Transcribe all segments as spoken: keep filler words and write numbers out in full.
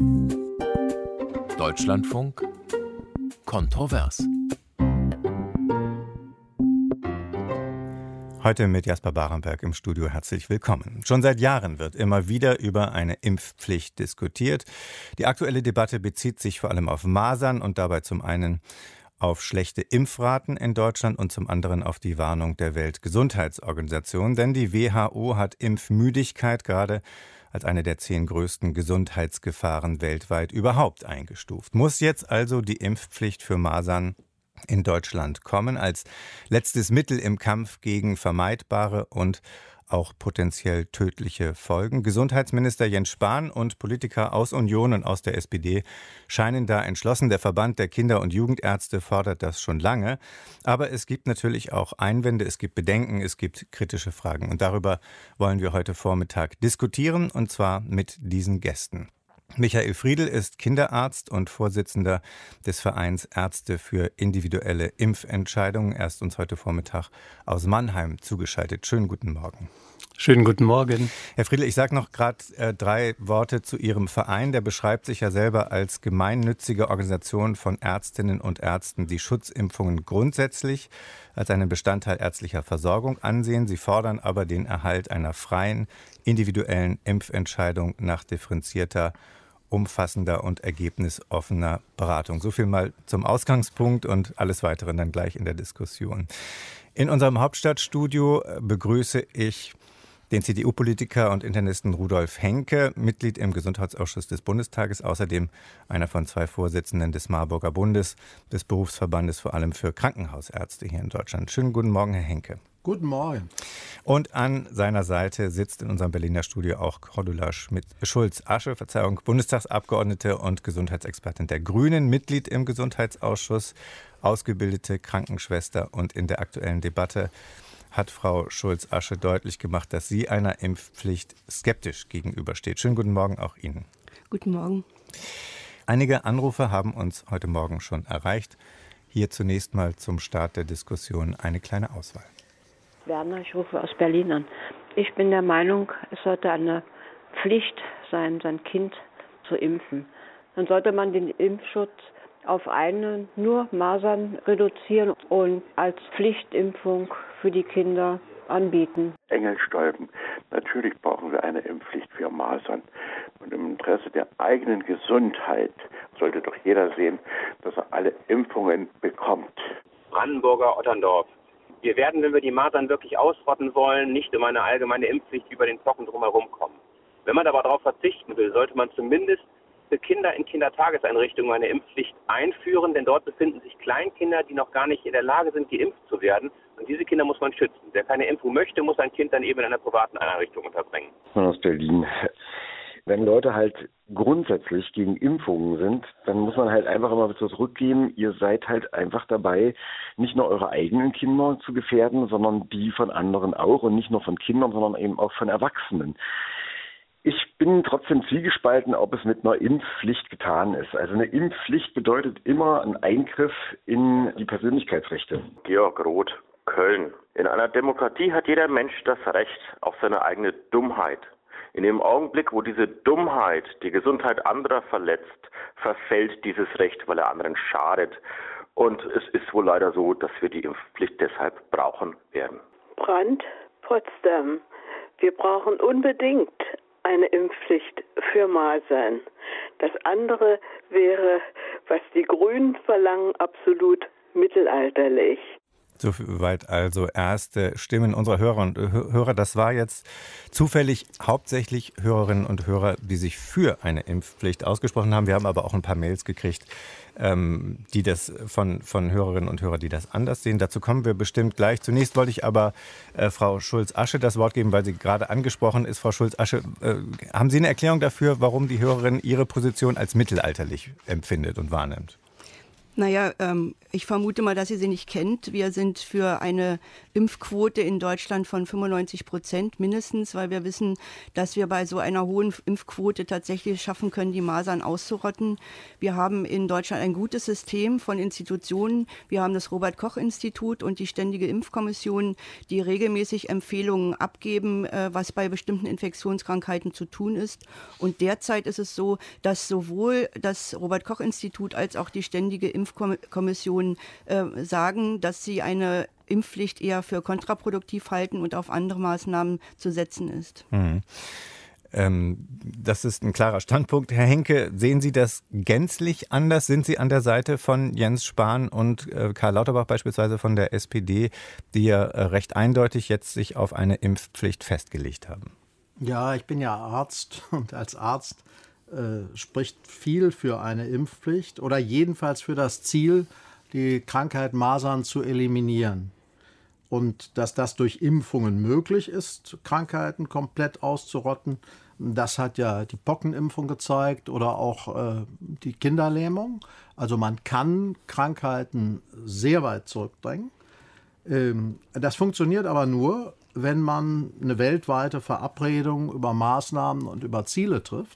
Deutschlandfunk kontrovers. Heute mit Jasper Barenberg im Studio. Herzlich willkommen. Schon seit Jahren wird immer wieder über eine Impfpflicht diskutiert. Die aktuelle Debatte bezieht sich vor allem auf Masern und dabei zum einen auf schlechte Impfraten in Deutschland und zum anderen auf die Warnung der Weltgesundheitsorganisation. Denn die W H O hat Impfmüdigkeit gerade als eine der zehn größten Gesundheitsgefahren weltweit überhaupt eingestuft. Muss jetzt also die Impfpflicht für Masern in Deutschland kommen, als letztes Mittel im Kampf gegen vermeidbare und auch potenziell tödliche Folgen. Gesundheitsminister Jens Spahn und Politiker aus Union und aus der S P D scheinen da entschlossen. Der Verband der Kinder- und Jugendärzte fordert das schon lange. Aber es gibt natürlich auch Einwände, es gibt Bedenken, es gibt kritische Fragen. Und darüber wollen wir heute Vormittag diskutieren, und zwar mit diesen Gästen. Michael Friedl ist Kinderarzt und Vorsitzender des Vereins Ärzte für individuelle Impfentscheidungen. Er ist uns heute Vormittag aus Mannheim zugeschaltet. Schönen guten Morgen. Schönen guten Morgen. Herr Friedl, ich sage noch gerade äh, drei Worte zu Ihrem Verein. Der beschreibt sich ja selber als gemeinnützige Organisation von Ärztinnen und Ärzten, die Schutzimpfungen grundsätzlich als einen Bestandteil ärztlicher Versorgung ansehen. Sie fordern aber den Erhalt einer freien, individuellen Impfentscheidung nach differenzierter, umfassender und ergebnisoffener Beratung. So viel mal zum Ausgangspunkt und alles Weitere dann gleich in der Diskussion. In unserem Hauptstadtstudio begrüße ich den C D U-Politiker und Internisten Rudolf Henke, Mitglied im Gesundheitsausschuss des Bundestages, außerdem einer von zwei Vorsitzenden des Marburger Bundes, des Berufsverbandes vor allem für Krankenhausärzte hier in Deutschland. Schönen guten Morgen, Herr Henke. Guten Morgen. Und an seiner Seite sitzt in unserem Berliner Studio auch Cordula Schulz-Asche, Verzeihung, Bundestagsabgeordnete und Gesundheitsexpertin der Grünen, Mitglied im Gesundheitsausschuss, ausgebildete Krankenschwester, und in der aktuellen Debatte hat Frau Schulz-Asche deutlich gemacht, dass sie einer Impfpflicht skeptisch gegenübersteht. Schönen guten Morgen auch Ihnen. Guten Morgen. Einige Anrufe haben uns heute Morgen schon erreicht. Hier zunächst mal zum Start der Diskussion eine kleine Auswahl. Werner, ich rufe aus Berlin an. Ich bin der Meinung, es sollte eine Pflicht sein, sein Kind zu impfen. Dann sollte man den Impfschutz auf eine nur Masern reduzieren und als Pflichtimpfung für die Kinder anbieten. Engelstolpen. Natürlich brauchen wir eine Impfpflicht für Masern. Und im Interesse der eigenen Gesundheit sollte doch jeder sehen, dass er alle Impfungen bekommt. Brandenburger Otterndorf. Wir werden, wenn wir die Masern wirklich ausrotten wollen, nicht um eine allgemeine Impfpflicht über den Pocken drumherum kommen. Wenn man aber darauf verzichten will, sollte man zumindest für Kinder in Kindertageseinrichtungen eine Impfpflicht einführen, denn dort befinden sich Kleinkinder, die noch gar nicht in der Lage sind, geimpft zu werden. Und diese Kinder muss man schützen. Wer keine Impfung möchte, muss sein Kind dann eben in einer privaten Einrichtung unterbringen. Aus Berlin. Wenn Leute halt grundsätzlich gegen Impfungen sind, dann muss man halt einfach immer so zurückgeben, ihr seid halt einfach dabei, nicht nur eure eigenen Kinder zu gefährden, sondern die von anderen auch, und nicht nur von Kindern, sondern eben auch von Erwachsenen. Ich bin trotzdem zwiegespalten, ob es mit einer Impfpflicht getan ist. Also eine Impfpflicht bedeutet immer einen Eingriff in die Persönlichkeitsrechte. Georg Roth, Köln. In einer Demokratie hat jeder Mensch das Recht auf seine eigene Dummheit. In dem Augenblick, wo diese Dummheit die Gesundheit anderer verletzt, verfällt dieses Recht, weil er anderen schadet. Und es ist wohl leider so, dass wir die Impfpflicht deshalb brauchen werden. Brandt, Potsdam. Wir brauchen unbedingt eine Impfpflicht für Masern. Das andere wäre, was die Grünen verlangen, absolut mittelalterlich. Soweit also erste Stimmen unserer Hörer und Hörer. Das war jetzt zufällig hauptsächlich Hörerinnen und Hörer, die sich für eine Impfpflicht ausgesprochen haben. Wir haben aber auch ein paar Mails gekriegt, ähm, die das von, von Hörerinnen und Hörern, die das anders sehen. Dazu kommen wir bestimmt gleich. Zunächst wollte ich aber äh, Frau Schulz-Asche das Wort geben, weil sie gerade angesprochen ist. Frau Schulz-Asche, äh, haben Sie eine Erklärung dafür, warum die Hörerin ihre Position als mittelalterlich empfindet und wahrnimmt? Naja, ähm, ich vermute mal, dass ihr sie nicht kennt. Wir sind für eine Impfquote in Deutschland von fünfundneunzig Prozent mindestens, weil wir wissen, dass wir bei so einer hohen Impfquote tatsächlich schaffen können, die Masern auszurotten. Wir haben in Deutschland ein gutes System von Institutionen. Wir haben das Robert-Koch-Institut und die Ständige Impfkommission, die regelmäßig Empfehlungen abgeben, äh, was bei bestimmten Infektionskrankheiten zu tun ist. Und derzeit ist es so, dass sowohl das Robert-Koch-Institut als auch die Ständige Impfkommission äh, sagen, dass sie eine Impfpflicht eher für kontraproduktiv halten und auf andere Maßnahmen zu setzen ist. Mhm. Ähm, das ist ein klarer Standpunkt. Herr Henke, sehen Sie das gänzlich anders? Sind Sie an der Seite von Jens Spahn und äh, Karl Lauterbach beispielsweise von der S P D, die ja äh, recht eindeutig jetzt sich auf eine Impfpflicht festgelegt haben? Ja, ich bin ja Arzt und als Arzt äh, spricht viel für eine Impfpflicht oder jedenfalls für das Ziel, die Krankheit Masern zu eliminieren. Und dass das durch Impfungen möglich ist, Krankheiten komplett auszurotten, das hat ja die Pockenimpfung gezeigt oder auch äh, die Kinderlähmung. Also man kann Krankheiten sehr weit zurückdrängen. Ähm, das funktioniert aber nur, wenn man eine weltweite Verabredung über Maßnahmen und über Ziele trifft.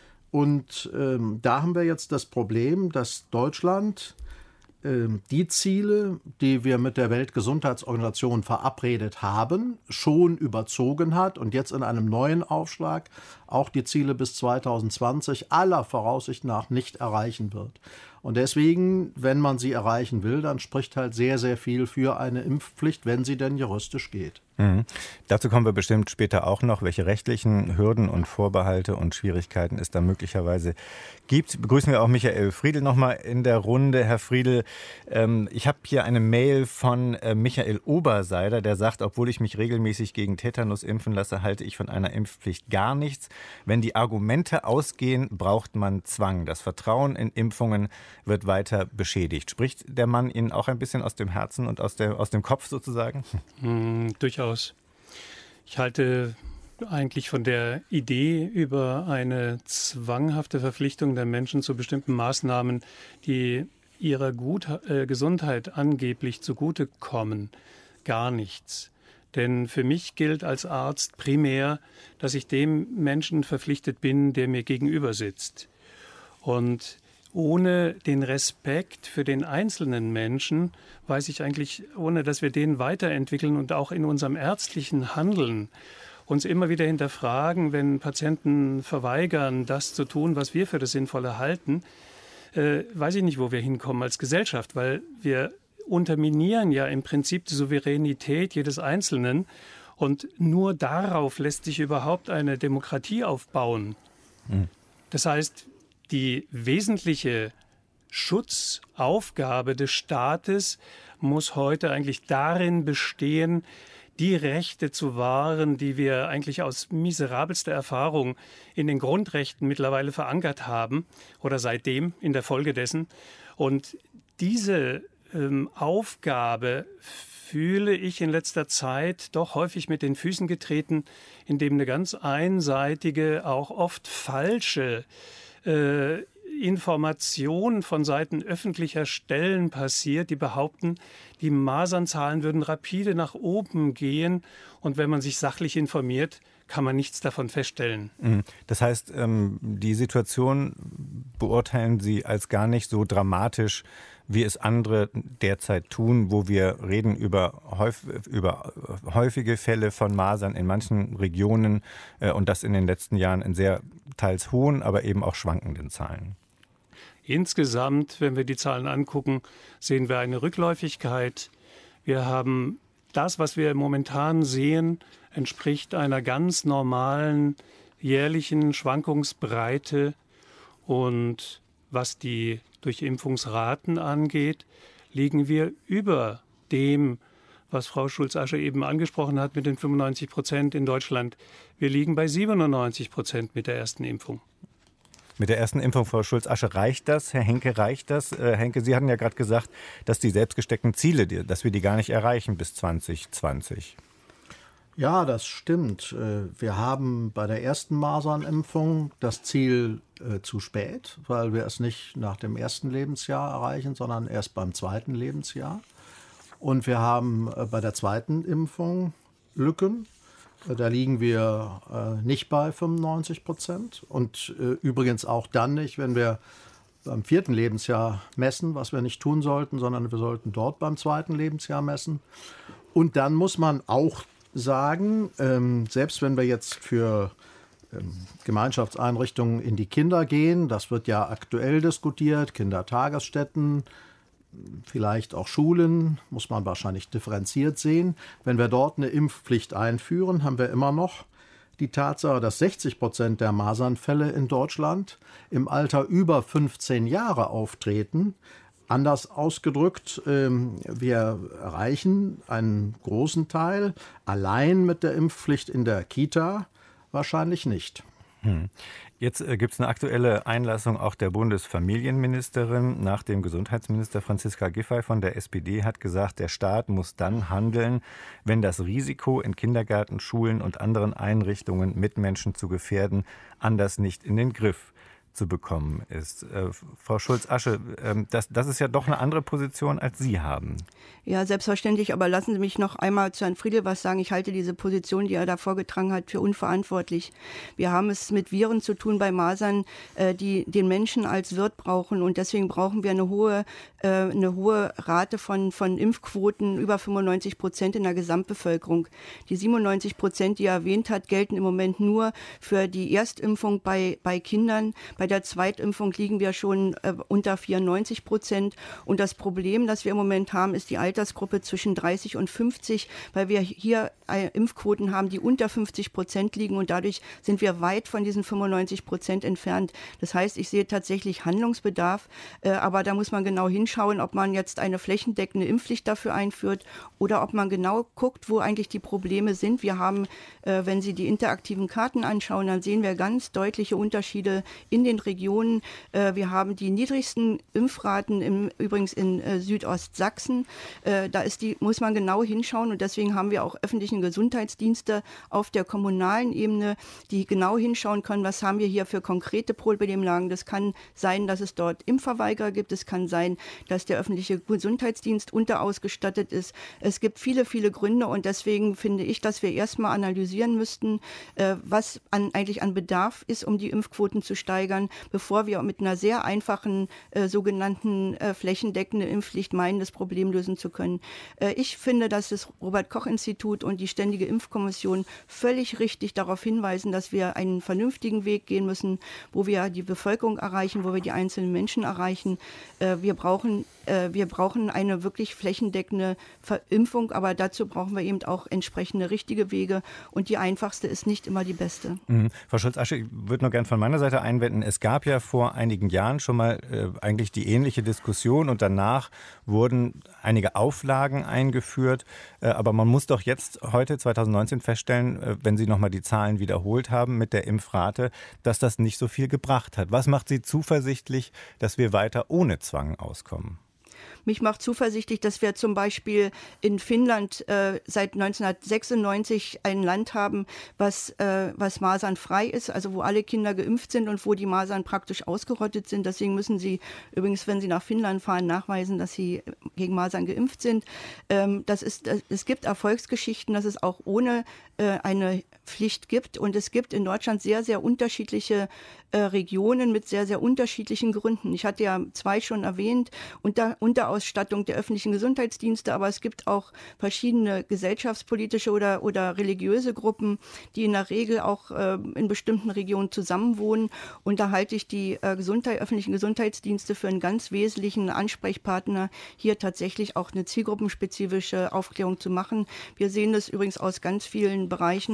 Und ähm, da haben wir jetzt das Problem, dass Deutschland ähm, die Ziele, die wir mit der Weltgesundheitsorganisation verabredet haben, schon überzogen hat und jetzt in einem neuen Aufschlag auch die Ziele bis zweitausendzwanzig aller Voraussicht nach nicht erreichen wird. Und deswegen, wenn man sie erreichen will, dann spricht halt sehr, sehr viel für eine Impfpflicht, wenn sie denn juristisch geht. Mhm. Dazu kommen wir bestimmt später auch noch, welche rechtlichen Hürden und Vorbehalte und Schwierigkeiten es da möglicherweise gibt. Begrüßen wir auch Michael Friedl noch mal in der Runde. Herr Friedl, ähm, ich habe hier eine Mail von äh, Michael Oberseider, der sagt, obwohl ich mich regelmäßig gegen Tetanus impfen lasse, halte ich von einer Impfpflicht gar nichts. Wenn die Argumente ausgehen, braucht man Zwang. Das Vertrauen in Impfungen wird weiter beschädigt. Spricht der Mann Ihnen auch ein bisschen aus dem Herzen und aus, der, aus dem Kopf sozusagen? Mm, durchaus. Ich halte eigentlich von der Idee über eine zwanghafte Verpflichtung der Menschen zu bestimmten Maßnahmen, die ihrer Gut, äh, Gesundheit angeblich zugutekommen, gar nichts. Denn für mich gilt als Arzt primär, dass ich dem Menschen verpflichtet bin, der mir gegenüber sitzt. Und ohne den Respekt für den einzelnen Menschen, weiß ich eigentlich, ohne dass wir den weiterentwickeln und auch in unserem ärztlichen Handeln uns immer wieder hinterfragen, wenn Patienten verweigern, das zu tun, was wir für das Sinnvolle halten, äh, weiß ich nicht, wo wir hinkommen als Gesellschaft, weil wir unterminieren ja im Prinzip die Souveränität jedes Einzelnen und nur darauf lässt sich überhaupt eine Demokratie aufbauen. Mhm. Das heißt, die wesentliche Schutzaufgabe des Staates muss heute eigentlich darin bestehen, die Rechte zu wahren, die wir eigentlich aus miserabelster Erfahrung in den Grundrechten mittlerweile verankert haben oder seitdem in der Folge dessen. Und diese ähm, Aufgabe fühle ich in letzter Zeit doch häufig mit den Füßen getreten, indem eine ganz einseitige, auch oft falsche Äh, Information von Seiten öffentlicher Stellen passiert, die behaupten, die Masernzahlen würden rapide nach oben gehen und wenn man sich sachlich informiert, kann man nichts davon feststellen. Das heißt, die Situation beurteilen Sie als gar nicht so dramatisch, wie es andere derzeit tun, wo wir reden über, häufig, über häufige Fälle von Masern in manchen Regionen äh, und das in den letzten Jahren in sehr teils hohen, aber eben auch schwankenden Zahlen. Insgesamt, wenn wir die Zahlen angucken, sehen wir eine Rückläufigkeit. Wir haben das, was wir momentan sehen, entspricht einer ganz normalen jährlichen Schwankungsbreite. Und was die Durchimpfungsraten angeht, liegen wir über dem, was Frau Schulz-Asche eben angesprochen hat mit den fünfundneunzig Prozent in Deutschland. Wir liegen bei siebenundneunzig Prozent mit der ersten Impfung. Mit der ersten Impfung, Frau Schulz-Asche, reicht das? Herr Henke, reicht das? Äh, Henke, Sie hatten ja gerade gesagt, dass die selbstgesteckten Ziele, dass wir die gar nicht erreichen bis zwanzig zwanzig. Ja, das stimmt. Wir haben bei der ersten Masernimpfung das Ziel äh, zu spät, weil wir es nicht nach dem ersten Lebensjahr erreichen, sondern erst beim zweiten Lebensjahr. Und wir haben äh, bei der zweiten Impfung Lücken. Äh, da liegen wir äh, nicht bei fünfundneunzig Prozent. Und äh, übrigens auch dann nicht, wenn wir beim vierten Lebensjahr messen, was wir nicht tun sollten, sondern wir sollten dort beim zweiten Lebensjahr messen. Und dann muss man auch sagen, ähm, selbst wenn wir jetzt für ähm, Gemeinschaftseinrichtungen in die Kinder gehen, das wird ja aktuell diskutiert, Kindertagesstätten, vielleicht auch Schulen, muss man wahrscheinlich differenziert sehen. Wenn wir dort eine Impfpflicht einführen, haben wir immer noch die Tatsache, dass sechzig Prozent der Masernfälle in Deutschland im Alter über fünfzehn Jahre auftreten. Anders ausgedrückt, wir erreichen einen großen Teil allein mit der Impfpflicht in der Kita wahrscheinlich nicht. Hm. Jetzt äh, gibt es eine aktuelle Einlassung auch der Bundesfamilienministerin nach dem Gesundheitsminister. Franziska Giffey von der S P D hat gesagt, der Staat muss dann handeln, wenn das Risiko, in Kindergärten, Schulen und anderen Einrichtungen Mitmenschen zu gefährden, anders nicht in den Griff zu bekommen ist. Äh, Frau Schulz-Asche, äh, das, das ist ja doch eine andere Position, als Sie haben. Ja, selbstverständlich, aber lassen Sie mich noch einmal zu Herrn Friedl was sagen. Ich halte diese Position, die er da vorgetragen hat, für unverantwortlich. Wir haben es mit Viren zu tun bei Masern, äh, die den Menschen als Wirt brauchen, und deswegen brauchen wir eine hohe, äh, eine hohe Rate von, von Impfquoten, über fünfundneunzig Prozent in der Gesamtbevölkerung. Die siebenundneunzig Prozent, die er erwähnt hat, gelten im Moment nur für die Erstimpfung bei, bei Kindern. Bei der Zweitimpfung liegen wir schon äh, unter vierundneunzig Prozent. Und das Problem, das wir im Moment haben, ist die Altersgruppe zwischen dreißig und fünfzig, weil wir hier äh, Impfquoten haben, die unter fünfzig Prozent liegen. Und dadurch sind wir weit von diesen fünfundneunzig Prozent entfernt. Das heißt, ich sehe tatsächlich Handlungsbedarf. Äh, aber da muss man genau hinschauen, ob man jetzt eine flächendeckende Impfpflicht dafür einführt oder ob man genau guckt, wo eigentlich die Probleme sind. Wir haben, äh, wenn Sie die interaktiven Karten anschauen, dann sehen wir ganz deutliche Unterschiede in den Regionen. Wir haben die niedrigsten Impfraten im, übrigens in Südostsachsen. Da ist die, muss man genau hinschauen, und deswegen haben wir auch öffentliche Gesundheitsdienste auf der kommunalen Ebene, die genau hinschauen können, was haben wir hier für konkrete Problemlagen. Das kann sein, dass es dort Impfverweigerer gibt. Es kann sein, dass der öffentliche Gesundheitsdienst unterausgestattet ist. Es gibt viele, viele Gründe, und deswegen finde ich, dass wir erstmal analysieren müssten, was an, eigentlich an Bedarf ist, um die Impfquoten zu steigern, bevor wir mit einer sehr einfachen äh, sogenannten äh, flächendeckende Impfpflicht meinen, das Problem lösen zu können. Äh, ich finde, dass das Robert-Koch-Institut und die Ständige Impfkommission völlig richtig darauf hinweisen, dass wir einen vernünftigen Weg gehen müssen, wo wir die Bevölkerung erreichen, wo wir die einzelnen Menschen erreichen. Äh, wir brauchen, äh, wir brauchen eine wirklich flächendeckende Verimpfung, aber dazu brauchen wir eben auch entsprechende richtige Wege, und die einfachste ist nicht immer die beste. Mhm. Frau Schulz-Asche, ich würde nur gerne von meiner Seite einwenden, es gab ja vor einigen Jahren schon mal äh, eigentlich die ähnliche Diskussion, und danach wurden einige Auflagen eingeführt. Äh, aber man muss doch jetzt heute zweitausendneunzehn feststellen, äh, wenn Sie nochmal die Zahlen wiederholt haben mit der Impfrate, dass das nicht so viel gebracht hat. Was macht Sie zuversichtlich, dass wir weiter ohne Zwang auskommen? Mich macht zuversichtlich, dass wir zum Beispiel in Finnland äh, seit neunzehnhundertsechsundneunzig ein Land haben, was, äh, was masernfrei ist, also wo alle Kinder geimpft sind und wo die Masern praktisch ausgerottet sind. Deswegen müssen Sie übrigens, wenn Sie nach Finnland fahren, nachweisen, dass Sie gegen Masern geimpft sind. Ähm, das ist, es gibt Erfolgsgeschichten, dass es auch ohne äh, eine Pflicht gibt. Und es gibt in Deutschland sehr, sehr unterschiedliche äh, Regionen mit sehr, sehr unterschiedlichen Gründen. Ich hatte ja zwei schon erwähnt, unter, Unterausstattung der öffentlichen Gesundheitsdienste, aber es gibt auch verschiedene gesellschaftspolitische oder, oder religiöse Gruppen, die in der Regel auch äh, in bestimmten Regionen zusammenwohnen. Und da halte ich die äh, Gesundheit, öffentlichen Gesundheitsdienste für einen ganz wesentlichen Ansprechpartner, hier tatsächlich auch eine zielgruppenspezifische Aufklärung zu machen. Wir sehen das übrigens aus ganz vielen Bereichen.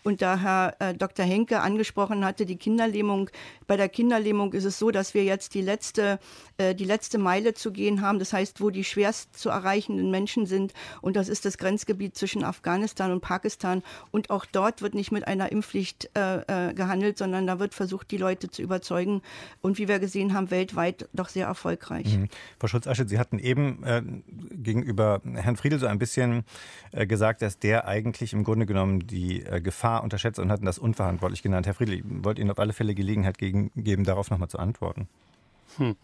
Und da Herr äh, Doktor Henke angesprochen hatte, die Kinderlähmung, bei der Kinderlähmung ist es so, dass wir jetzt die letzte, äh, die letzte Meile zu gehen haben. Das heißt, wo die schwerst zu erreichenden Menschen sind. Und das ist das Grenzgebiet zwischen Afghanistan und Pakistan. Und auch dort wird nicht mit einer Impfpflicht äh, äh, gehandelt, sondern da wird versucht, die Leute zu überzeugen. Und wie wir gesehen haben, weltweit doch sehr erfolgreich. Mhm. Frau Schulz-Aschet, Sie hatten eben äh, gegenüber Herrn Friedl so ein bisschen äh, gesagt, dass der eigentlich im Grunde genommen die äh, Gefahr unterschätzt und hatten das unverantwortlich genannt. Herr Friedl, ich wollte Ihnen auf alle Fälle Gelegenheit gegen, geben, darauf nochmal zu antworten. Hm.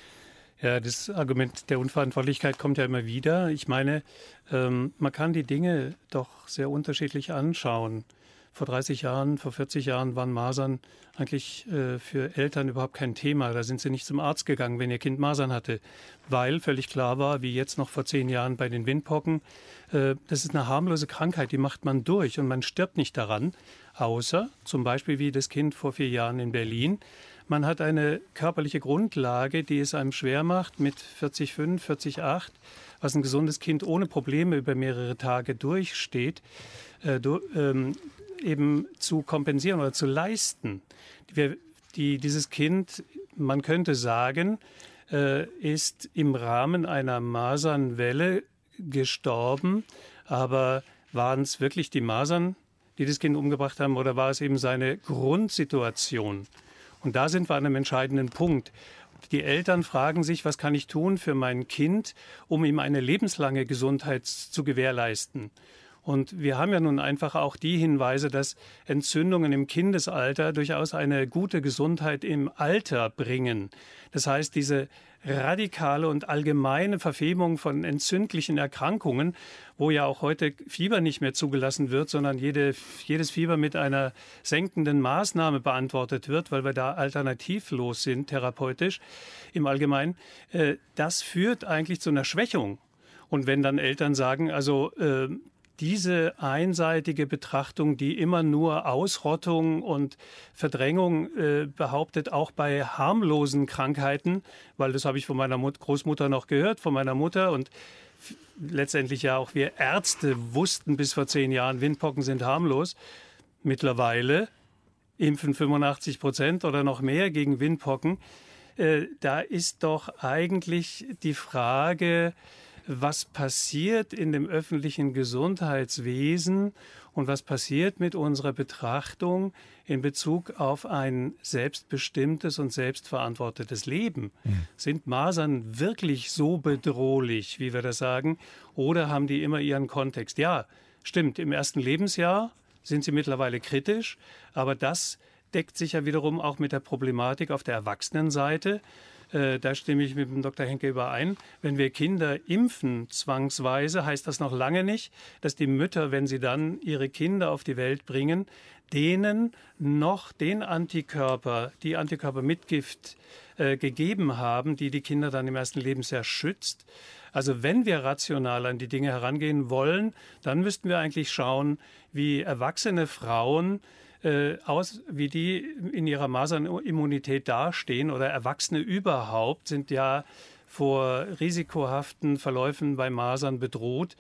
Ja, das Argument der Unverantwortlichkeit kommt ja immer wieder. Ich meine, ähm, man kann die Dinge doch sehr unterschiedlich anschauen. Vor dreißig Jahren, vor vierzig Jahren waren Masern eigentlich äh, für Eltern überhaupt kein Thema. Da sind sie nicht zum Arzt gegangen, wenn ihr Kind Masern hatte, weil völlig klar war, wie jetzt noch vor zehn Jahren bei den Windpocken, äh, das ist eine harmlose Krankheit, die macht man durch und man stirbt nicht daran, außer zum Beispiel wie das Kind vor vier Jahren in Berlin. Man hat eine körperliche Grundlage, die es einem schwer macht mit vierzig Komma fünf, vierzig Komma acht, was ein gesundes Kind ohne Probleme über mehrere Tage durchsteht, äh, du, ähm, eben zu kompensieren oder zu leisten. Wir, die, dieses Kind, man könnte sagen, äh, ist im Rahmen einer Masernwelle gestorben, aber waren es wirklich die Masern, die das Kind umgebracht haben, oder war es eben seine Grundsituation? Und da sind wir an einem entscheidenden Punkt. Die Eltern fragen sich, was kann ich tun für mein Kind, um ihm eine lebenslange Gesundheit zu gewährleisten? Und wir haben ja nun einfach auch die Hinweise, dass Entzündungen im Kindesalter durchaus eine gute Gesundheit im Alter bringen. Das heißt, diese radikale und allgemeine Verfemung von entzündlichen Erkrankungen, wo ja auch heute Fieber nicht mehr zugelassen wird, sondern jede, jedes Fieber mit einer senkenden Maßnahme beantwortet wird, weil wir da alternativlos sind, therapeutisch im Allgemeinen, äh, das führt eigentlich zu einer Schwächung. Und wenn dann Eltern sagen, also äh, diese einseitige Betrachtung, die immer nur Ausrottung und Verdrängung äh, behauptet, auch bei harmlosen Krankheiten, weil das habe ich von meiner Mut- Großmutter noch gehört, von meiner Mutter, und f- letztendlich ja auch wir Ärzte wussten bis vor zehn Jahren, Windpocken sind harmlos. Mittlerweile impfen fünfundachtzig Prozent oder noch mehr gegen Windpocken. Äh, da ist doch eigentlich die Frage, was passiert in dem öffentlichen Gesundheitswesen und was passiert mit unserer Betrachtung in Bezug auf ein selbstbestimmtes und selbstverantwortetes Leben? Mhm. Sind Masern wirklich so bedrohlich, wie wir das sagen, oder haben die immer ihren Kontext? Ja, stimmt, im ersten Lebensjahr sind sie mittlerweile kritisch, aber das deckt sich ja wiederum auch mit der Problematik auf der Erwachsenenseite. Äh, da stimme ich mit dem Doktor Henke überein. Wenn wir Kinder impfen zwangsweise, heißt das noch lange nicht, dass die Mütter, wenn sie dann ihre Kinder auf die Welt bringen, denen noch den Antikörper, die Antikörper mit Gift äh, gegeben haben, die die Kinder dann im ersten Lebensjahr schützt. Also wenn wir rational an die Dinge herangehen wollen, dann müssten wir eigentlich schauen, wie erwachsene Frauen Äh, aus, wie die in ihrer Masernimmunität dastehen, oder Erwachsene überhaupt sind ja vor risikohaften Verläufen bei Masern bedroht.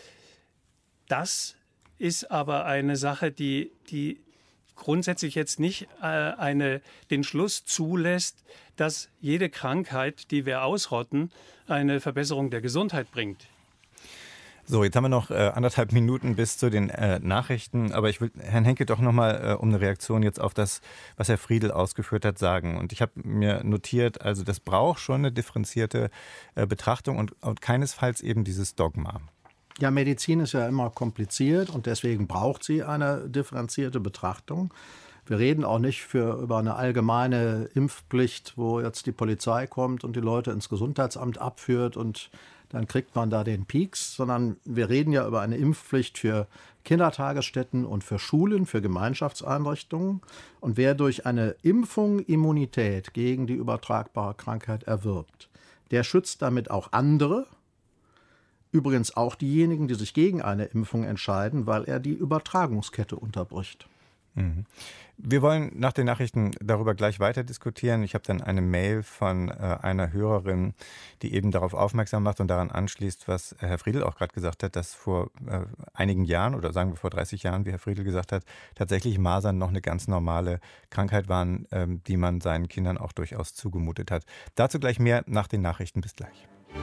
Das ist aber eine Sache, die, die grundsätzlich jetzt nicht äh, eine, den Schluss zulässt, dass jede Krankheit, die wir ausrotten, eine Verbesserung der Gesundheit bringt. So, jetzt haben wir noch äh, anderthalb Minuten bis zu den äh, Nachrichten, aber ich will Herrn Henke doch nochmal äh, um eine Reaktion jetzt auf das, was Herr Friedl ausgeführt hat, sagen. Und ich habe mir notiert, also das braucht schon eine differenzierte äh, Betrachtung und, und keinesfalls eben dieses Dogma. Ja, Medizin ist ja immer kompliziert und deswegen braucht sie eine differenzierte Betrachtung. Wir reden auch nicht für, über eine allgemeine Impfpflicht, wo jetzt die Polizei kommt und die Leute ins Gesundheitsamt abführt und dann kriegt man da den Peaks, sondern wir reden ja über eine Impfpflicht für Kindertagesstätten und für Schulen, für Gemeinschaftseinrichtungen. Und wer durch eine Impfung Immunität gegen die übertragbare Krankheit erwirbt, der schützt damit auch andere, übrigens auch diejenigen, die sich gegen eine Impfung entscheiden, weil er die Übertragungskette unterbricht. Mhm. Wir wollen nach den Nachrichten darüber gleich weiter diskutieren. Ich habe dann eine Mail von äh, einer Hörerin, die eben darauf aufmerksam macht und daran anschließt, was Herr Friedl auch gerade gesagt hat, dass vor äh, einigen Jahren oder sagen wir vor dreißig Jahren, wie Herr Friedl gesagt hat, tatsächlich Masern noch eine ganz normale Krankheit waren, äh, die man seinen Kindern auch durchaus zugemutet hat. Dazu gleich mehr nach den Nachrichten. Bis gleich.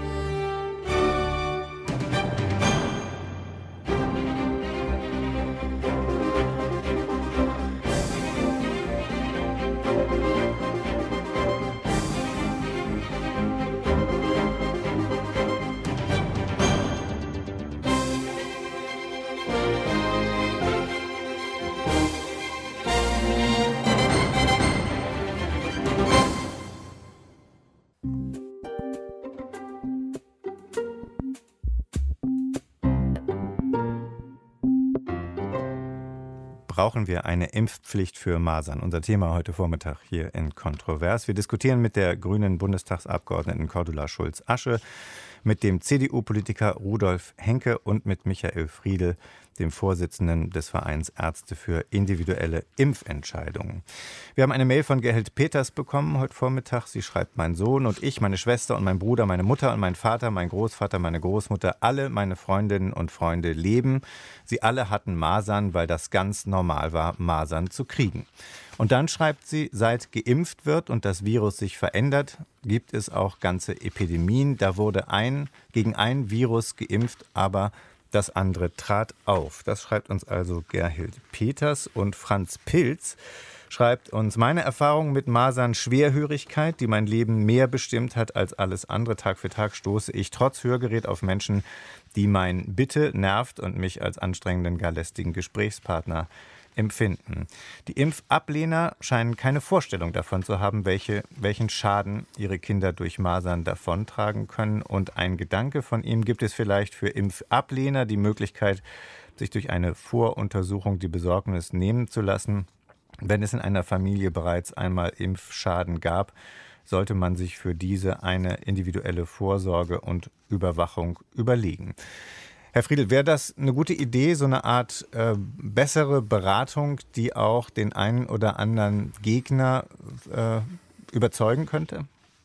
Brauchen wir eine Impfpflicht für Masern? Unser Thema heute Vormittag hier in Kontrovers. Wir diskutieren mit der grünen Bundestagsabgeordneten Cordula Schulz-Asche, mit dem C D U-Politiker Rudolf Henke und mit Michael Friedl, dem Vorsitzenden des Vereins Ärzte für individuelle Impfentscheidungen. Wir haben eine Mail von Gerhild Peters bekommen heute Vormittag. Sie schreibt: Mein Sohn und ich, meine Schwester und mein Bruder, meine Mutter und mein Vater, mein Großvater, meine Großmutter, alle meine Freundinnen und Freunde leben. Sie alle hatten Masern, weil das ganz normal war, Masern zu kriegen. Und dann schreibt sie: Seit geimpft wird und das Virus sich verändert, gibt es auch ganze Epidemien. Da wurde ein gegen ein Virus geimpft, aber das andere trat auf. Das schreibt uns also Gerhild Peters. Und Franz Pilz schreibt uns: Meine Erfahrung mit Masern, Schwerhörigkeit, die mein Leben mehr bestimmt hat als alles andere. Tag für Tag stoße ich trotz Hörgerät auf Menschen, die mein Bitte nervt und mich als anstrengenden, gar lästigen Gesprächspartner empfinden. Die Impfablehner scheinen keine Vorstellung davon zu haben, welche, welchen Schaden ihre Kinder durch Masern davontragen können. Und ein Gedanke von ihm: Gibt es vielleicht für Impfablehner die Möglichkeit, sich durch eine Voruntersuchung die Besorgnis nehmen zu lassen? Wenn es in einer Familie bereits einmal Impfschaden gab, sollte man sich für diese eine individuelle Vorsorge und Überwachung überlegen. Herr Friedl, wäre das eine gute Idee, so eine Art äh, bessere Beratung, die auch den einen oder anderen Gegner äh, überzeugen könnte?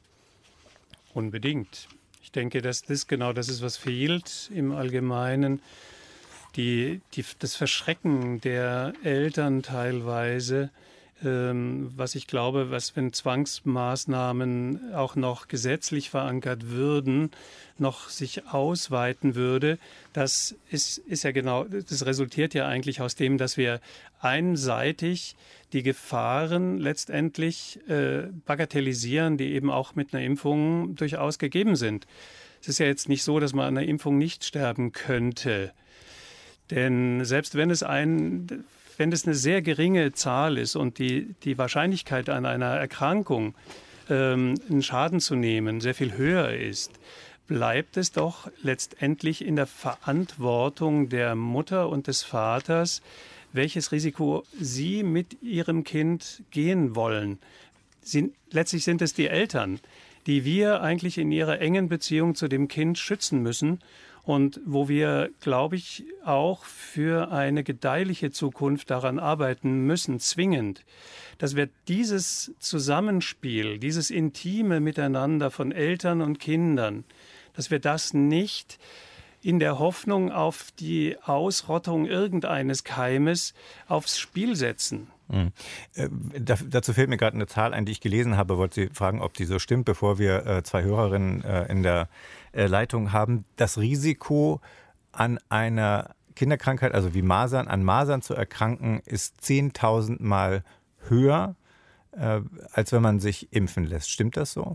Unbedingt. Ich denke, dass das genau das ist, was fehlt im Allgemeinen. Die, die, das Verschrecken der Eltern teilweise, ähm, was ich glaube, was, wenn Zwangsmaßnahmen auch noch gesetzlich verankert würden, noch sich ausweiten würde, das ist, ist ja genau, das resultiert ja eigentlich aus dem, dass wir einseitig die Gefahren letztendlich äh, bagatellisieren, die eben auch mit einer Impfung durchaus gegeben sind. Es ist ja jetzt nicht so, dass man an einer Impfung nicht sterben könnte. Denn selbst wenn es ein, wenn es eine sehr geringe Zahl ist und die, die Wahrscheinlichkeit an einer Erkrankung ähm, einen Schaden zu nehmen sehr viel höher ist, bleibt es doch letztendlich in der Verantwortung der Mutter und des Vaters, welches Risiko sie mit ihrem Kind gehen wollen. Sie, letztlich sind es die Eltern, die wir eigentlich in ihrer engen Beziehung zu dem Kind schützen müssen und wo wir, glaube ich, auch für eine gedeihliche Zukunft daran arbeiten müssen, zwingend, dass wir dieses Zusammenspiel, dieses intime Miteinander von Eltern und Kindern, dass wir das nicht in der Hoffnung auf die Ausrottung irgendeines Keimes aufs Spiel setzen. Mhm. Äh, da, dazu fällt mir gerade eine Zahl ein, die ich gelesen habe. Wollte Sie fragen, ob die so stimmt, bevor wir äh, zwei Hörerinnen äh, in der äh, Leitung haben. Das Risiko an einer Kinderkrankheit, also wie Masern, an Masern zu erkranken, ist zehntausend Mal höher, äh, als wenn man sich impfen lässt. Stimmt das so?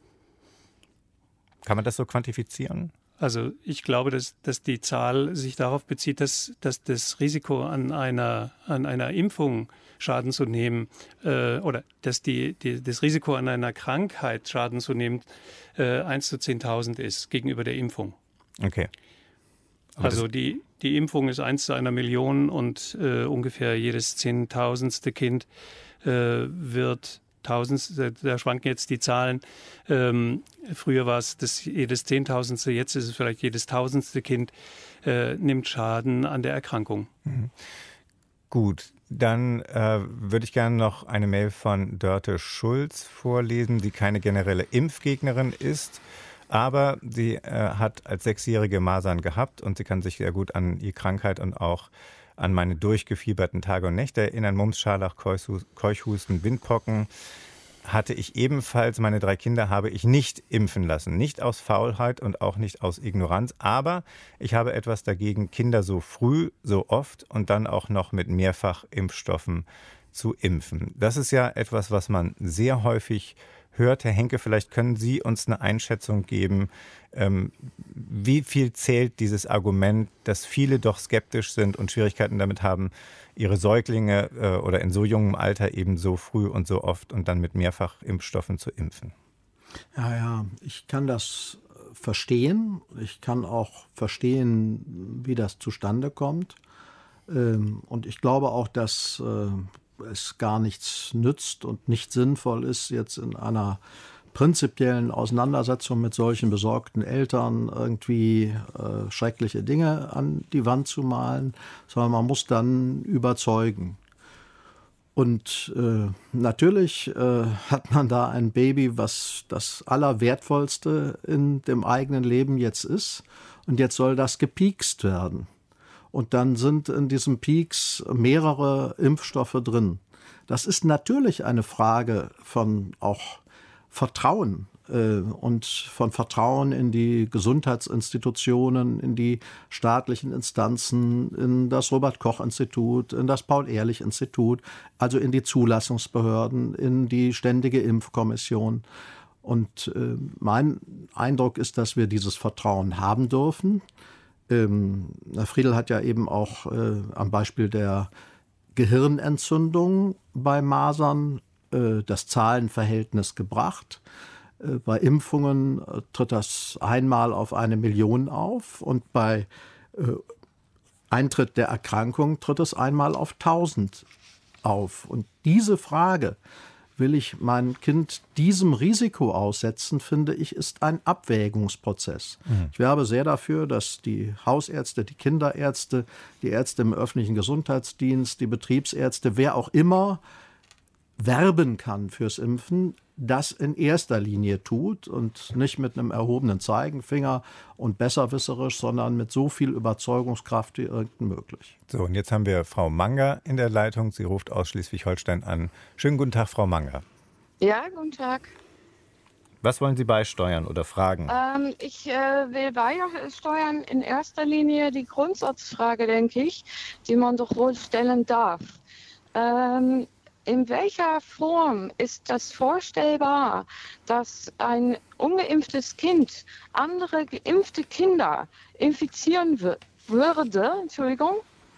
Kann man das so quantifizieren? Also ich glaube, dass, dass die Zahl sich darauf bezieht, dass, dass das Risiko an einer, an einer Impfung Schaden zu nehmen äh, oder dass die, die, das Risiko an einer Krankheit Schaden zu nehmen äh, eins zu zehntausend ist gegenüber der Impfung. Okay. Aber also die, die Impfung ist eins zu einer Million und äh, ungefähr jedes zehntausendste Kind äh, wird Tausendste, da schwanken jetzt die Zahlen. Ähm, früher war es das jedes Zehntausendste, jetzt ist es vielleicht jedes Tausendste Kind, äh, nimmt Schaden an der Erkrankung. Mhm. Gut, Dann äh, würde ich gerne noch eine Mail von Dörte Schulz vorlesen, die keine generelle Impfgegnerin ist, aber sie äh, hat als Sechsjährige Masern gehabt und sie kann sich sehr gut an die Krankheit und auch an meine durchgefieberten Tage und Nächte erinnern. Mumps, Scharlach, Keuchhusten, Windpocken hatte ich ebenfalls. Meine drei Kinder habe ich nicht impfen lassen. Nicht aus Faulheit und auch nicht aus Ignoranz. Aber ich habe etwas dagegen, Kinder so früh, so oft und dann auch noch mit Mehrfachimpfstoffen zu impfen. Das ist ja etwas, was man sehr häufig hört. Herr Henke, vielleicht können Sie uns eine Einschätzung geben, ähm, wie viel zählt dieses Argument, dass viele doch skeptisch sind und Schwierigkeiten damit haben, ihre Säuglinge äh, oder in so jungem Alter eben so früh und so oft und dann mit Mehrfachimpfstoffen zu impfen? Ja, ja, ich kann das verstehen. Ich kann auch verstehen, wie das zustande kommt. Ähm, und ich glaube auch, dass äh, es gar nichts nützt und nicht sinnvoll ist, jetzt in einer prinzipiellen Auseinandersetzung mit solchen besorgten Eltern irgendwie äh, schreckliche Dinge an die Wand zu malen, sondern man muss dann überzeugen. Und äh, natürlich äh, hat man da ein Baby, was das Allerwertvollste in dem eigenen Leben jetzt ist. Und jetzt soll das gepiekst werden. Und dann sind in diesem Pieks mehrere Impfstoffe drin. Das ist natürlich eine Frage von auch Vertrauen äh, und von Vertrauen in die Gesundheitsinstitutionen, in die staatlichen Instanzen, in das Robert-Koch-Institut, in das Paul-Ehrlich-Institut, also in die Zulassungsbehörden, in die Ständige Impfkommission. Und äh, mein Eindruck ist, dass wir dieses Vertrauen haben dürfen. Ähm, Herr Friedl hat ja eben auch äh, am Beispiel der Gehirnentzündung bei Masern äh, das Zahlenverhältnis gebracht. Äh, bei Impfungen äh, tritt das einmal auf eine Million auf und bei äh, Eintritt der Erkrankung tritt es einmal auf tausend auf. Und diese Frage, will ich mein Kind diesem Risiko aussetzen, finde ich, ist ein Abwägungsprozess. Mhm. Ich werbe sehr dafür, dass die Hausärzte, die Kinderärzte, die Ärzte im öffentlichen Gesundheitsdienst, die Betriebsärzte, wer auch immer werben kann fürs Impfen, das in erster Linie tut und nicht mit einem erhobenen Zeigefinger und besserwisserisch, sondern mit so viel Überzeugungskraft wie irgend möglich. So, und jetzt haben wir Frau Manger in der Leitung. Sie ruft aus Schleswig-Holstein an. Schönen guten Tag, Frau Manger. Ja, guten Tag. Was wollen Sie beisteuern oder fragen? Ähm, ich äh, will beisteuern in erster Linie die Grundsatzfrage, denke ich, die man doch wohl stellen darf. Ähm, In welcher Form ist das vorstellbar, dass ein ungeimpftes Kind andere geimpfte Kinder infizieren w- würde, Entschuldigung,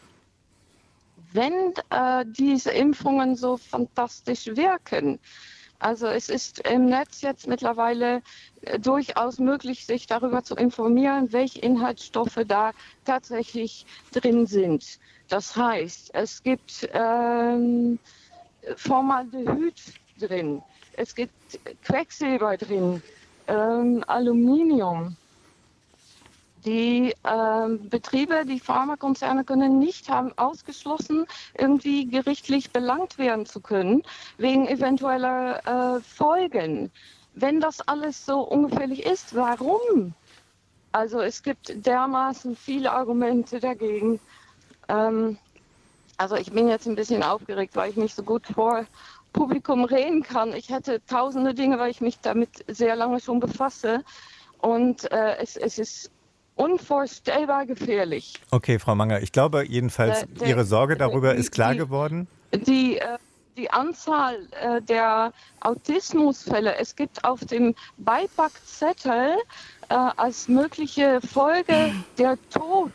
wenn äh, diese Impfungen so fantastisch wirken? Also es ist im Netz jetzt mittlerweile äh, durchaus möglich, sich darüber zu informieren, welche Inhaltsstoffe da tatsächlich drin sind. Das heißt, es gibt ähm, Formaldehyd drin, es gibt Quecksilber drin, ähm, Aluminium. Die ähm, Betriebe, die Pharmakonzerne können nicht haben ausgeschlossen, irgendwie gerichtlich belangt werden zu können, wegen eventueller äh, Folgen. Wenn das alles so ungefährlich ist, warum? Also es gibt dermaßen viele Argumente dagegen. Ähm, Also ich bin jetzt ein bisschen aufgeregt, weil ich nicht so gut vor Publikum reden kann. Ich hätte tausende Dinge, weil ich mich damit sehr lange schon befasse. Und äh, es, es ist unvorstellbar gefährlich. Okay, Frau Manger, ich glaube jedenfalls, der, der, Ihre Sorge darüber die, ist klar die, geworden. Die, äh, die Anzahl äh, der Autismusfälle, es gibt auf dem Beipackzettel äh, als mögliche Folge der Tod.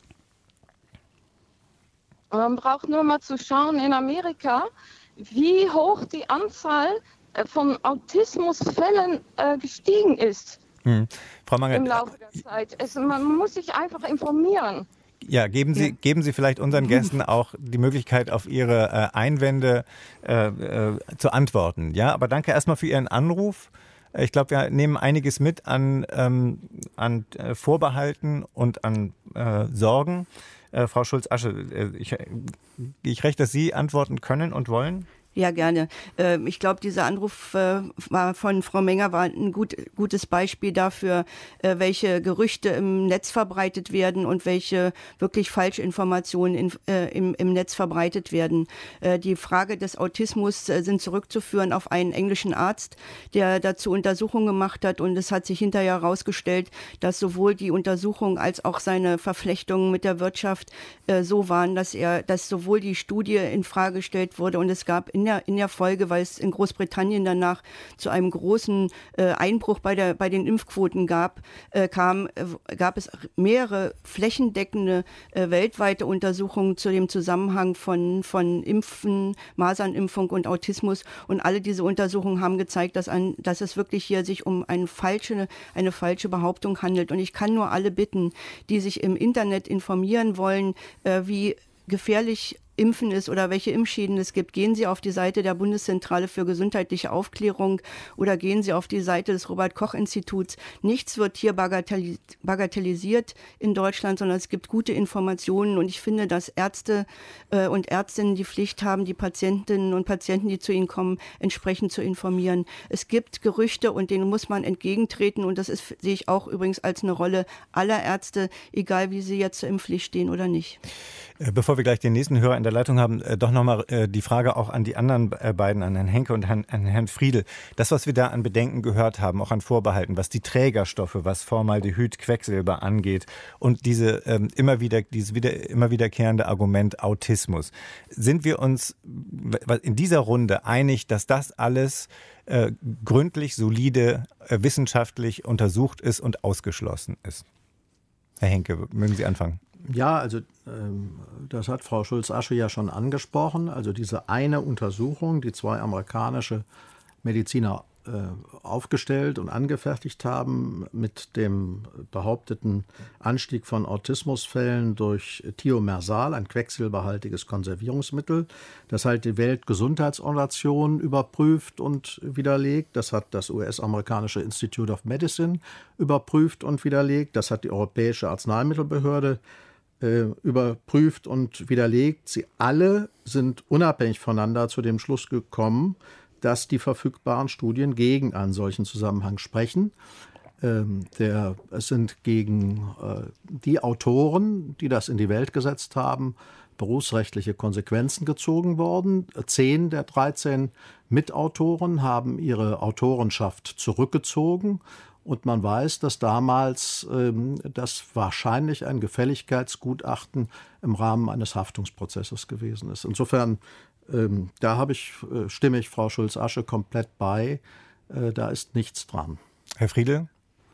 Man braucht nur mal zu schauen in Amerika, wie hoch die Anzahl von Autismusfällen äh, gestiegen ist hm. Frau Manger, im Laufe der Zeit. Es, man muss sich einfach informieren. Ja, geben Sie, ja. geben Sie vielleicht unseren Gästen auch die Möglichkeit, auf Ihre äh, Einwände äh, äh, zu antworten. Ja, aber danke erstmal für Ihren Anruf. Ich glaube, wir nehmen einiges mit an, ähm, an äh, Vorbehalten und an äh, Sorgen. Äh, Frau Schulz-Asche, äh, ich, ich recht, dass Sie antworten können und wollen? Ja, gerne. Ich glaube, dieser Anruf war von Frau Menger war ein gut, gutes Beispiel dafür, welche Gerüchte im Netz verbreitet werden und welche wirklich Falschinformationen in, äh, im, im Netz verbreitet werden. Die Frage des Autismus sind zurückzuführen auf einen englischen Arzt, der dazu Untersuchungen gemacht hat, und es hat sich hinterher herausgestellt, dass sowohl die Untersuchung als auch seine Verflechtungen mit der Wirtschaft äh, so waren, dass er, dass sowohl die Studie in Frage gestellt wurde, und es gab in der, in der Folge, weil es in Großbritannien danach zu einem großen äh, Einbruch bei, der, bei den Impfquoten gab, äh, kam, äh, gab es mehrere flächendeckende äh, weltweite Untersuchungen zu dem Zusammenhang von, von Impfen, Masernimpfung und Autismus. Und alle diese Untersuchungen haben gezeigt, dass, ein, dass es wirklich hier sich um eine falsche, eine falsche Behauptung handelt. Und ich kann nur alle bitten, die sich im Internet informieren wollen, äh, wie gefährlich Impfen ist oder welche Impfschäden es gibt, gehen Sie auf die Seite der Bundeszentrale für gesundheitliche Aufklärung oder gehen Sie auf die Seite des Robert-Koch-Instituts. Nichts wird hier bagatellis- bagatellisiert in Deutschland, sondern es gibt gute Informationen, und ich finde, dass Ärzte äh, und Ärztinnen die Pflicht haben, die Patientinnen und Patienten, die zu ihnen kommen, entsprechend zu informieren. Es gibt Gerüchte, und denen muss man entgegentreten, und das ist, sehe ich auch übrigens als eine Rolle aller Ärzte, egal wie sie jetzt zur Impfpflicht stehen oder nicht. Bevor wir gleich den nächsten Hörer in der Leitung haben, äh, doch nochmal äh, die Frage auch an die anderen äh, beiden, an Herrn Henke und Herrn, an Herrn Friedl. Das, was wir da an Bedenken gehört haben, auch an Vorbehalten, was die Trägerstoffe, was Formaldehyd, Quecksilber angeht, und diese ähm, immer wieder, dieses wieder, immer wiederkehrende Argument Autismus. Sind wir uns in dieser Runde einig, dass das alles äh, gründlich, solide, äh, wissenschaftlich untersucht ist und ausgeschlossen ist? Herr Henke, mögen Sie anfangen? Ja, also ähm, das hat Frau Schulz-Asche ja schon angesprochen. Also diese eine Untersuchung, die zwei amerikanische Mediziner äh, aufgestellt und angefertigt haben mit dem behaupteten Anstieg von Autismusfällen durch Thiomersal, ein quecksilberhaltiges Konservierungsmittel. Das hat die Weltgesundheitsorganisation überprüft und widerlegt. Das hat das U S-amerikanische Institute of Medicine überprüft und widerlegt. Das hat die Europäische Arzneimittelbehörde überprüft und widerlegt. Sie alle sind unabhängig voneinander zu dem Schluss gekommen, dass die verfügbaren Studien gegen einen solchen Zusammenhang sprechen. Ähm, der, es sind gegen äh, die Autoren, die das in die Welt gesetzt haben, berufsrechtliche Konsequenzen gezogen worden. Zehn der dreizehn Mitautoren haben ihre Autorenschaft zurückgezogen. Und man weiß, dass damals ähm, das wahrscheinlich ein Gefälligkeitsgutachten im Rahmen eines Haftungsprozesses gewesen ist. Insofern, ähm, da habe ich, äh, stimme ich Frau Schulz-Asche komplett bei. Äh, da ist nichts dran. Herr Friedl?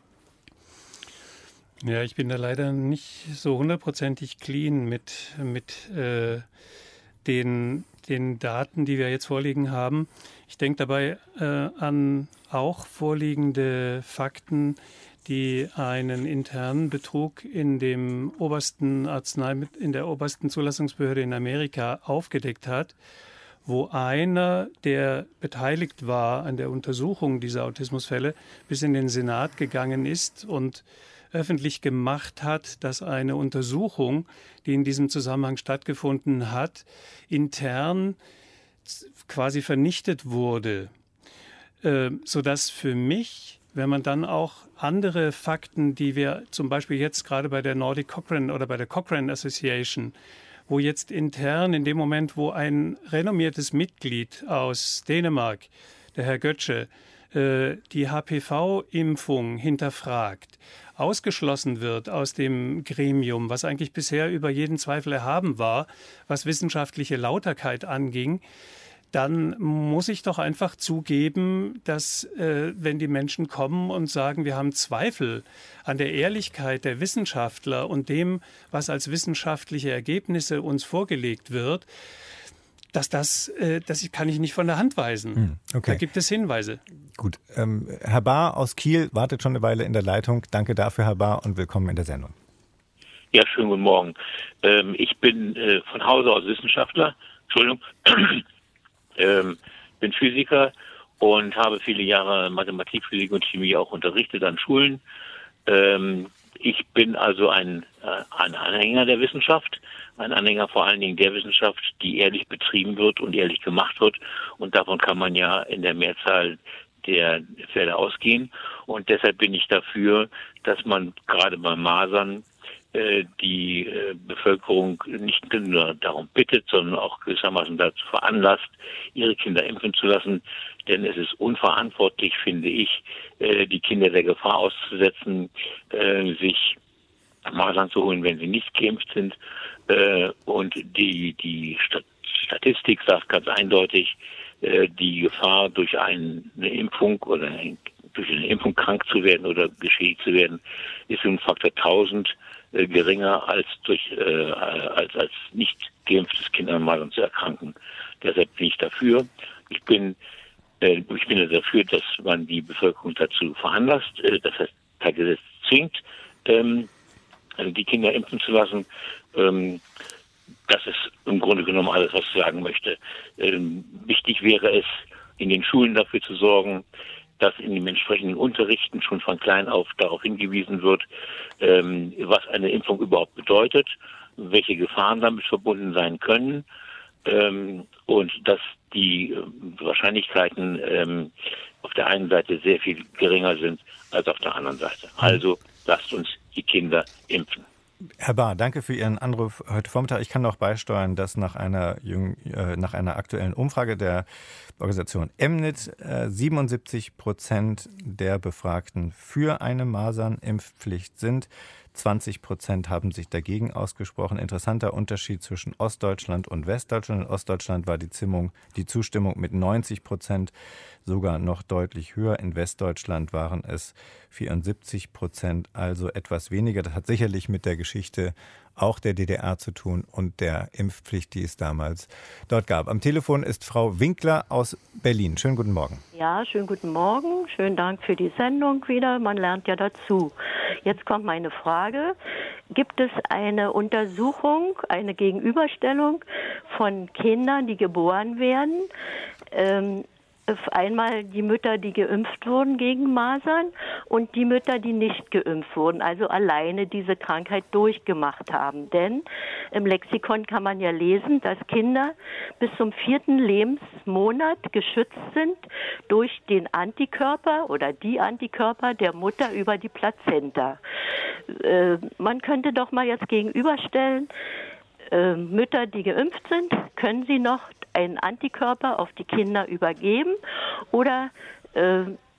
Ja, ich bin da leider nicht so hundertprozentig clean mit, mit äh, den, den Daten, die wir jetzt vorliegen haben. Ich denke dabei äh, an auch vorliegende Fakten, die einen internen Betrug in dem obersten Arzneimittel, in der obersten Zulassungsbehörde in Amerika aufgedeckt hat, wo einer, der beteiligt war an der Untersuchung dieser Autismusfälle, bis in den Senat gegangen ist und öffentlich gemacht hat, dass eine Untersuchung, die in diesem Zusammenhang stattgefunden hat, intern quasi vernichtet wurde, äh, sodass für mich, wenn man dann auch andere Fakten, die wir zum Beispiel jetzt gerade bei der Nordic Cochrane oder bei der Cochrane Association, wo jetzt intern in dem Moment, wo ein renommiertes Mitglied aus Dänemark, der Herr Götze, äh, die H P V-Impfung hinterfragt, ausgeschlossen wird aus dem Gremium, was eigentlich bisher über jeden Zweifel erhaben war, was wissenschaftliche Lauterkeit anging, dann muss ich doch einfach zugeben, dass äh, wenn die Menschen kommen und sagen, wir haben Zweifel an der Ehrlichkeit der Wissenschaftler und dem, was als wissenschaftliche Ergebnisse uns vorgelegt wird, dass das, äh, das kann ich nicht von der Hand weisen. Hm, okay. Da gibt es Hinweise. Gut. Ähm, Herr Bahr aus Kiel wartet schon eine Weile in der Leitung. Danke dafür, Herr Bahr, und willkommen in der Sendung. Ja, schönen guten Morgen. Ähm, ich bin äh, von Hause aus Wissenschaftler. Entschuldigung. ähm, bin Physiker und habe viele Jahre Mathematik, Physik und Chemie auch unterrichtet an Schulen. Ähm, ich bin also ein, äh, ein Anhänger der Wissenschaft, ein Anhänger vor allen Dingen der Wissenschaft, die ehrlich betrieben wird und ehrlich gemacht wird. Und davon kann man ja in der Mehrzahl der Fälle ausgehen. Und deshalb bin ich dafür, dass man gerade bei Masern äh, die äh, Bevölkerung nicht nur darum bittet, sondern auch gewissermaßen dazu veranlasst, ihre Kinder impfen zu lassen. Denn es ist unverantwortlich, finde ich, äh, die Kinder der Gefahr auszusetzen, äh, sich Masern zu holen, wenn sie nicht geimpft sind. Äh, und die, die Statistik sagt ganz eindeutig, äh, die Gefahr durch eine Impfung oder ein, durch eine Impfung krank zu werden oder geschädigt zu werden, ist um Faktor tausend äh, geringer als durch äh, als als nicht geimpftes Kind an Masern zu erkranken. Deshalb bin ich dafür. Ich bin äh, ich bin dafür, dass man die Bevölkerung dazu veranlasst, äh, das heißt per Gesetz zwingt, ähm, also die Kinder impfen zu lassen. Ähm, das ist im Grunde genommen alles, was ich sagen möchte. Ähm, wichtig wäre es, in den Schulen dafür zu sorgen, dass in den entsprechenden Unterrichten schon von klein auf darauf hingewiesen wird, ähm, was eine Impfung überhaupt bedeutet, welche Gefahren damit verbunden sein können, ähm, und dass die äh, Wahrscheinlichkeiten ähm, auf der einen Seite sehr viel geringer sind als auf der anderen Seite. Also lasst uns die Kinder impfen. Herr Bahr, danke für Ihren Anruf heute Vormittag. Ich kann noch beisteuern, dass nach einer, jüng, äh, nach einer aktuellen Umfrage der Organisation Emnit äh, siebenundsiebzig Prozent der Befragten für eine Masernimpfpflicht sind. zwanzig Prozent haben sich dagegen ausgesprochen. Interessanter Unterschied zwischen Ostdeutschland und Westdeutschland. In Ostdeutschland war die, Zimmung, die Zustimmung mit neunzig Prozent sogar noch deutlich höher. In Westdeutschland waren es vierundsiebzig Prozent, also etwas weniger. Das hat sicherlich mit der Geschichte auch der D D R zu tun und der Impfpflicht, die es damals dort gab. Am Telefon ist Frau Winkler aus Berlin. Schönen guten Morgen. Ja, schönen guten Morgen. Schönen Dank für die Sendung wieder. Man lernt ja dazu. Jetzt kommt meine Frage. Gibt es eine Untersuchung, eine Gegenüberstellung von Kindern, die geboren werden? Ähm, Einmal die Mütter, die geimpft wurden gegen Masern und die Mütter, die nicht geimpft wurden, also alleine diese Krankheit durchgemacht haben. Denn im Lexikon kann man ja lesen, dass Kinder bis zum vierten Lebensmonat geschützt sind durch den Antikörper oder die Antikörper der Mutter über die Plazenta. Äh, man könnte doch mal jetzt gegenüberstellen, äh, Mütter, die geimpft sind, können sie noch einen Antikörper auf die Kinder übergeben oder äh,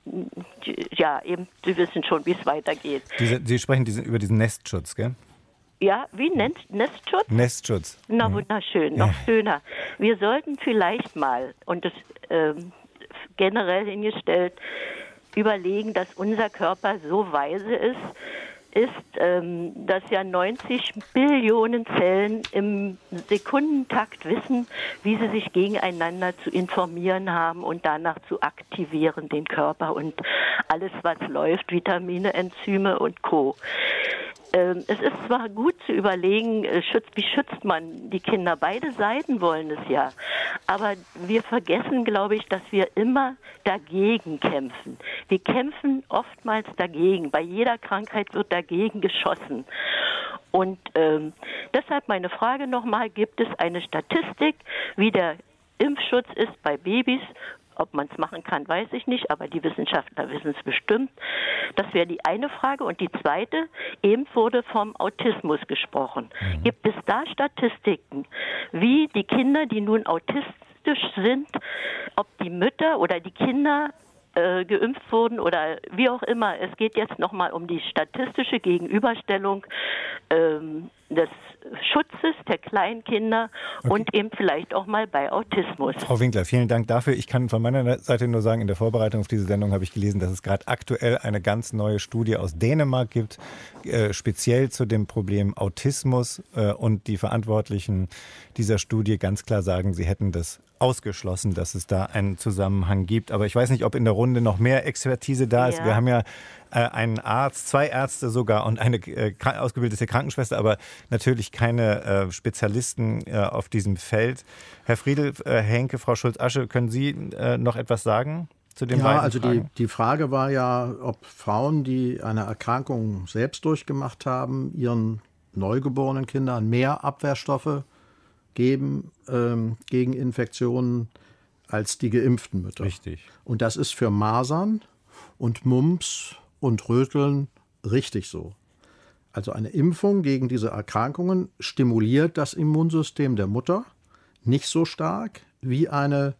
ja, eben, Sie wissen schon, wie es weitergeht. Diese, Sie sprechen diese, über diesen Nestschutz, gell? Ja, wie nennt Nestschutz? Nestschutz. Na, wunderschön, noch schöner. Wir sollten vielleicht mal, und das äh, generell hingestellt, überlegen, dass unser Körper so weise ist, ist, ähm, dass ja neunzig Billionen Zellen im Sekundentakt wissen, wie sie sich gegeneinander zu informieren haben und danach zu aktivieren, den Körper und alles, was läuft, Vitamine, Enzyme und Co. Ähm, es ist zwar gut zu überlegen, äh, schützt, wie schützt man die Kinder, beide Seiten wollen es ja, aber wir vergessen, glaube ich, dass wir immer dagegen kämpfen. Wir kämpfen oftmals dagegen. Bei jeder Krankheit wird dagegen geschossen. Und ähm, deshalb meine Frage nochmal, gibt es eine Statistik, wie der Impfschutz ist bei Babys? Ob man es machen kann, weiß ich nicht, aber die Wissenschaftler wissen es bestimmt. Das wäre die eine Frage. Und die zweite, eben wurde vom Autismus gesprochen. Mhm. Gibt es da Statistiken, wie die Kinder, die nun autistisch sind, ob die Mütter oder die Kinder äh, geimpft wurden oder wie auch immer. Es geht jetzt nochmal um die statistische Gegenüberstellung ähm, des Schutzes der Kleinkinder okay. und eben vielleicht auch mal bei Autismus. Frau Winkler, vielen Dank dafür. Ich kann von meiner Seite nur sagen, in der Vorbereitung auf diese Sendung habe ich gelesen, dass es gerade aktuell eine ganz neue Studie aus Dänemark gibt, äh, speziell zu dem Problem Autismus, äh, und die Verantwortlichen dieser Studie ganz klar sagen, sie hätten das ausgeschlossen, dass es da einen Zusammenhang gibt. Aber ich weiß nicht, ob in der Runde noch mehr Expertise da ist. Ja. Wir haben ja äh, einen Arzt, zwei Ärzte sogar und eine äh, ausgebildete Krankenschwester, aber natürlich keine äh, Spezialisten äh, auf diesem Feld. Herr Friedel, äh, Henke, Frau Schulz-Asche, können Sie äh, noch etwas sagen? zu den ja, beiden also Fragen? Die, die Frage war ja, ob Frauen, die eine Erkrankung selbst durchgemacht haben, ihren neugeborenen Kindern mehr Abwehrstoffe geben ähm, gegen Infektionen als die geimpften Mütter. Richtig. Und das ist für Masern und Mumps und Röteln richtig so. Also eine Impfung gegen diese Erkrankungen stimuliert das Immunsystem der Mutter nicht so stark wie eine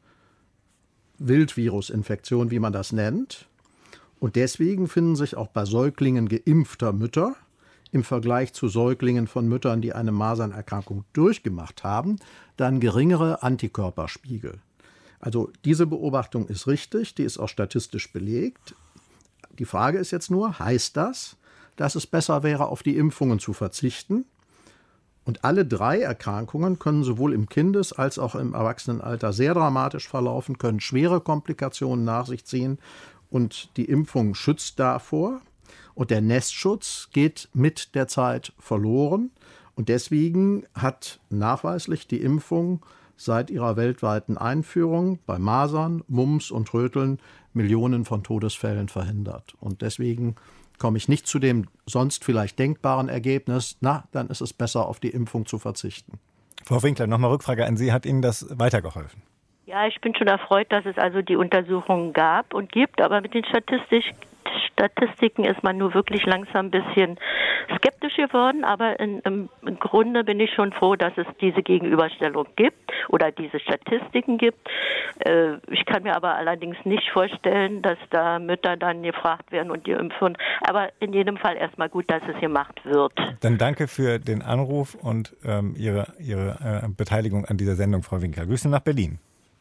Wildvirusinfektion, wie man das nennt. Und deswegen finden sich auch bei Säuglingen geimpfter Mütter im Vergleich zu Säuglingen von Müttern, die eine Masernerkrankung durchgemacht haben, dann geringere Antikörperspiegel. Also diese Beobachtung ist richtig, die ist auch statistisch belegt. Die Frage ist jetzt nur, heißt das, dass es besser wäre, auf die Impfungen zu verzichten? Und alle drei Erkrankungen können sowohl im Kindes- als auch im Erwachsenenalter sehr dramatisch verlaufen, können schwere Komplikationen nach sich ziehen. Und die Impfung schützt davor. Und der Nestschutz geht mit der Zeit verloren. Und deswegen hat nachweislich die Impfung seit ihrer weltweiten Einführung bei Masern, Mumps und Röteln Millionen von Todesfällen verhindert. Und deswegen komme ich nicht zu dem sonst vielleicht denkbaren Ergebnis, na, dann ist es besser, auf die Impfung zu verzichten. Frau Winkler, nochmal Rückfrage an Sie. Hat Ihnen das weitergeholfen? Ja, ich bin schon erfreut, dass es also die Untersuchungen gab und gibt, aber mit den Statistisch, Statistiken ist man nur wirklich langsam ein bisschen skeptisch geworden, aber in, im, im Grunde bin ich schon froh, dass es diese Gegenüberstellung gibt oder diese Statistiken gibt. Äh, ich kann mir aber allerdings nicht vorstellen, dass da Mütter dann gefragt werden und die impfen. Aber in jedem Fall erstmal gut, dass es gemacht wird. Dann danke für den Anruf und ähm, Ihre, Ihre äh, Beteiligung an dieser Sendung, Frau Winkler. Grüße nach Berlin.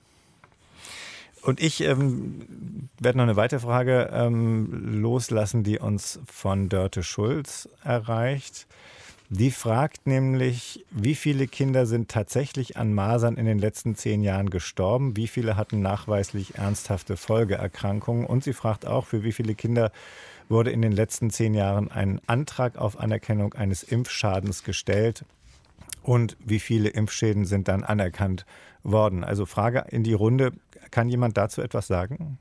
Und ich ähm, werde noch eine weitere Frage ähm, loslassen, die uns von Dörte Schulz erreicht. Die fragt nämlich, wie viele Kinder sind tatsächlich an Masern in den letzten zehn Jahren gestorben? Wie viele hatten nachweislich ernsthafte Folgeerkrankungen? Und sie fragt auch, für wie viele Kinder wurde in den letzten zehn Jahren ein Antrag auf Anerkennung eines Impfschadens gestellt? Und wie viele Impfschäden sind dann anerkannt worden? Also Frage in die Runde. Kann jemand dazu etwas sagen?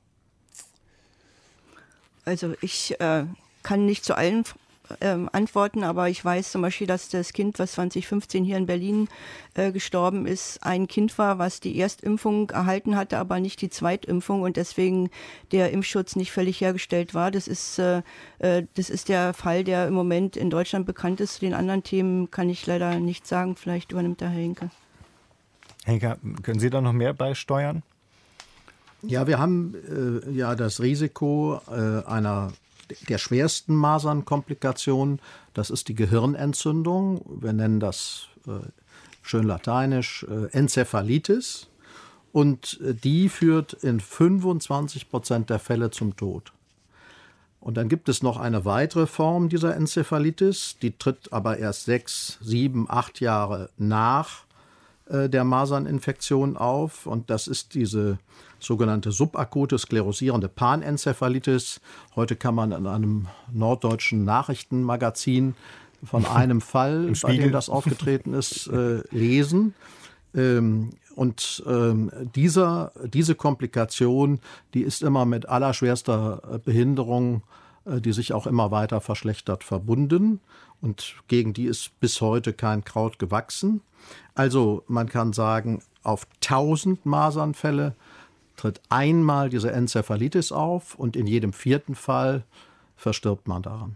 Also ich äh, kann nicht zu allen äh, antworten, aber ich weiß zum Beispiel, dass das Kind, was zwanzig fünfzehn hier in Berlin äh, gestorben ist, ein Kind war, was die Erstimpfung erhalten hatte, aber nicht die Zweitimpfung und deswegen der Impfschutz nicht völlig hergestellt war. Das ist, äh, das ist der Fall, der im Moment in Deutschland bekannt ist. Zu den anderen Themen kann ich leider nichts sagen. Vielleicht übernimmt der Herr Henke. Henke, können Sie da noch mehr beisteuern? Ja, wir haben äh, ja das Risiko äh, einer der schwersten Masernkomplikationen. Das ist die Gehirnentzündung. Wir nennen das äh, schön lateinisch äh, Enzephalitis. Und äh, die führt in fünfundzwanzig Prozent der Fälle zum Tod. Und dann gibt es noch eine weitere Form dieser Enzephalitis. Die tritt aber erst sechs, sieben, acht Jahre nach äh, der Maserninfektion auf. Und das ist diese sogenannte subakute sklerosierende Panenzephalitis. Heute kann man in einem norddeutschen Nachrichtenmagazin von einem Fall, bei dem das aufgetreten ist, äh, lesen. Ähm, und ähm, dieser, diese Komplikation, die ist immer mit allerschwerster Behinderung, äh, die sich auch immer weiter verschlechtert, verbunden. Und gegen die ist bis heute kein Kraut gewachsen. Also man kann sagen, auf tausend Masernfälle tritt einmal diese Enzephalitis auf und in jedem vierten Fall verstirbt man daran.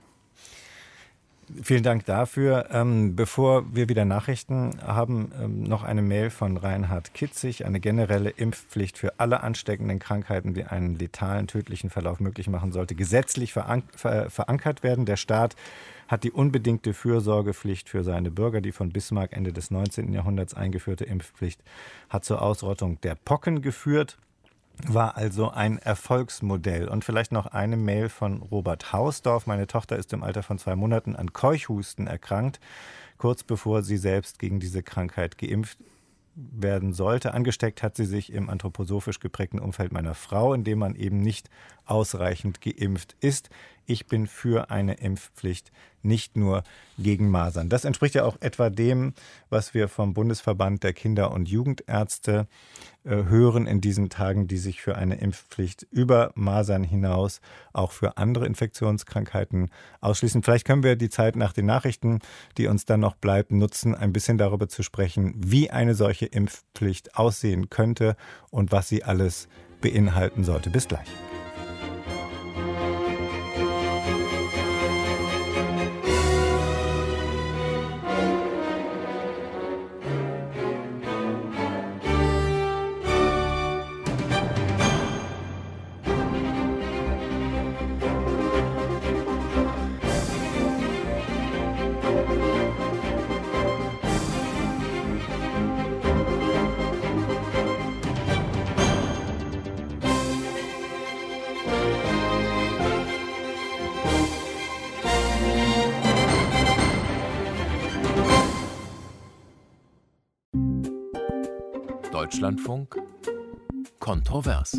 Vielen Dank dafür. Ähm, bevor wir wieder Nachrichten haben, ähm, noch eine Mail von Reinhard Kitzig. Eine generelle Impfpflicht für alle ansteckenden Krankheiten, die einen letalen, tödlichen Verlauf möglich machen sollte, gesetzlich verank- ver- verankert werden. Der Staat hat die unbedingte Fürsorgepflicht für seine Bürger. Die von Bismarck Ende des neunzehnten Jahrhunderts eingeführte Impfpflicht hat zur Ausrottung der Pocken geführt. War also ein Erfolgsmodell. Und vielleicht noch eine Mail von Robert Hausdorf. Meine Tochter ist im Alter von zwei Monaten an Keuchhusten erkrankt, kurz bevor sie selbst gegen diese Krankheit geimpft werden sollte. Angesteckt hat sie sich im anthroposophisch geprägten Umfeld meiner Frau, in dem man eben nicht ausreichend geimpft ist. Ich bin für eine Impfpflicht, nicht nur gegen Masern. Das entspricht ja auch etwa dem, was wir vom Bundesverband der Kinder- und Jugendärzte äh, hören in diesen Tagen, die sich für eine Impfpflicht über Masern hinaus auch für andere Infektionskrankheiten ausschließen. Vielleicht können wir die Zeit nach den Nachrichten, die uns dann noch bleibt, nutzen, ein bisschen darüber zu sprechen, wie eine solche Impfpflicht aussehen könnte und was sie alles beinhalten sollte. Bis gleich. Deutschlandfunk Kontrovers.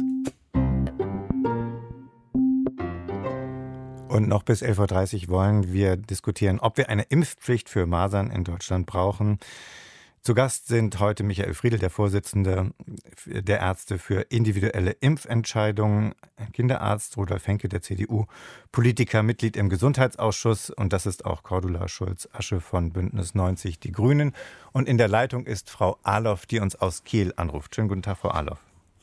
Und noch bis elf Uhr dreißig wollen wir diskutieren, ob wir eine Impfpflicht für Masern in Deutschland brauchen. Zu Gast sind heute Michael Friedl, der Vorsitzende der Ärzte für individuelle Impfentscheidungen, Kinderarzt Rudolf Henke, der C D U, Politiker, Mitglied im Gesundheitsausschuss, und das ist auch Cordula Schulz-Asche von Bündnis neunzig Die Grünen. Und in der Leitung ist Frau Ahloff, die uns aus Kehl anruft. Schönen guten Tag, Frau Ahloff.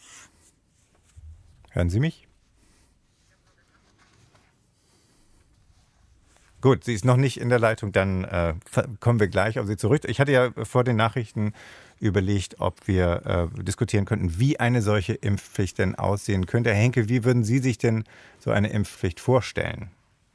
Hören Sie mich? Gut, sie ist noch nicht in der Leitung, dann äh, kommen wir gleich auf sie zurück. Ich hatte ja vor den Nachrichten überlegt, ob wir äh, diskutieren könnten, wie eine solche Impfpflicht denn aussehen könnte. Herr Henke, wie würden Sie sich denn so eine Impfpflicht vorstellen?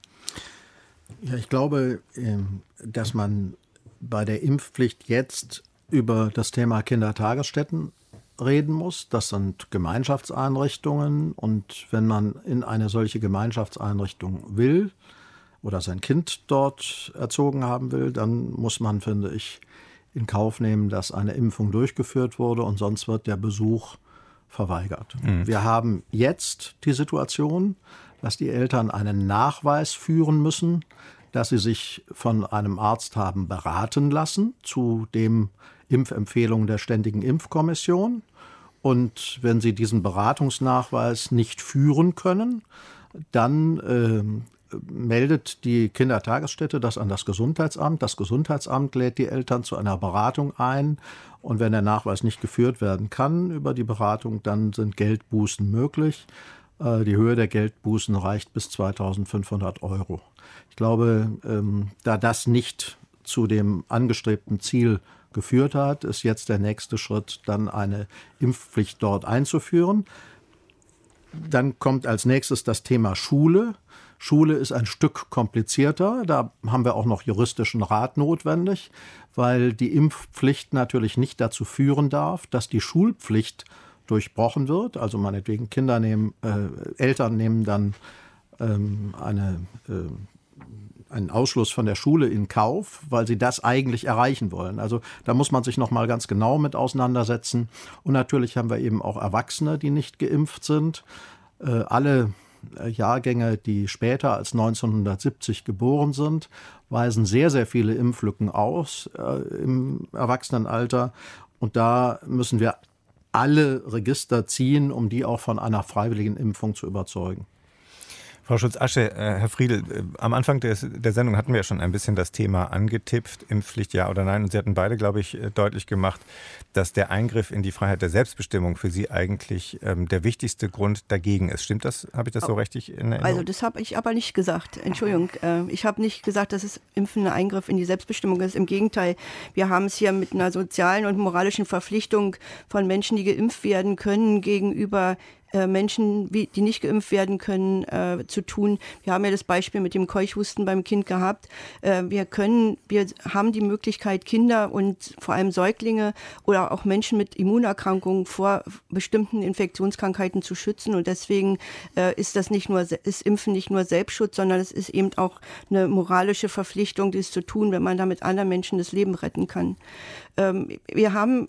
Ja, ich glaube, dass man bei der Impfpflicht jetzt über das Thema Kindertagesstätten reden muss. Das sind Gemeinschaftseinrichtungen, und wenn man in eine solche Gemeinschaftseinrichtung will oder sein Kind dort erzogen haben will, dann muss man, finde ich, in Kauf nehmen, dass eine Impfung durchgeführt wurde, und sonst wird der Besuch verweigert. Mhm. Wir haben jetzt die Situation, dass die Eltern einen Nachweis führen müssen, dass sie sich von einem Arzt haben beraten lassen zu den Impfempfehlungen der Ständigen Impfkommission. Und wenn sie diesen Beratungsnachweis nicht führen können, dann äh, meldet die Kindertagesstätte das an das Gesundheitsamt. Das Gesundheitsamt lädt die Eltern zu einer Beratung ein. Und wenn der Nachweis nicht geführt werden kann über die Beratung, dann sind Geldbußen möglich. Die Höhe der Geldbußen reicht bis zweitausendfünfhundert Euro. Ich glaube, da das nicht zu dem angestrebten Ziel geführt hat, ist jetzt der nächste Schritt, dann eine Impfpflicht dort einzuführen. Dann kommt als nächstes das Thema Schule. Schule ist ein Stück komplizierter. Da haben wir auch noch juristischen Rat notwendig, weil die Impfpflicht natürlich nicht dazu führen darf, dass die Schulpflicht durchbrochen wird. Also meinetwegen Kinder nehmen, äh, Eltern nehmen dann ähm, eine, äh, einen Ausschluss von der Schule in Kauf, weil sie das eigentlich erreichen wollen. Also da muss man sich noch mal ganz genau mit auseinandersetzen. Und natürlich haben wir eben auch Erwachsene, die nicht geimpft sind. Äh, alle Jahrgänge, die später als neunzehnhundertsiebzig geboren sind, weisen sehr, sehr viele Impflücken aus äh, im Erwachsenenalter. Und da müssen wir alle Register ziehen, um die auch von einer freiwilligen Impfung zu überzeugen. Frau Schulz-Asche, äh, Herr Friedl, äh, am Anfang des, der Sendung hatten wir ja schon ein bisschen das Thema angetippt, Impfpflicht ja oder nein. Und Sie hatten beide, glaube ich, äh, deutlich gemacht, dass der Eingriff in die Freiheit der Selbstbestimmung für Sie eigentlich ähm, der wichtigste Grund dagegen ist. Stimmt das? Habe ich das so richtig in Erinnerung? Also das habe ich aber nicht gesagt. Entschuldigung, äh, ich habe nicht gesagt, dass es Impfen ein Eingriff in die Selbstbestimmung ist. Im Gegenteil, wir haben es hier mit einer sozialen und moralischen Verpflichtung von Menschen, die geimpft werden können, gegenüber Menschen, die nicht geimpft werden können, äh, zu tun. Wir haben ja das Beispiel mit dem Keuchhusten beim Kind gehabt. Äh, wir können, wir haben die Möglichkeit, Kinder und vor allem Säuglinge oder auch Menschen mit Immunerkrankungen vor bestimmten Infektionskrankheiten zu schützen. Und deswegen äh, ist das nicht nur, ist Impfen nicht nur Selbstschutz, sondern es ist eben auch eine moralische Verpflichtung, dies zu tun, wenn man damit anderen Menschen das Leben retten kann. Ähm, wir haben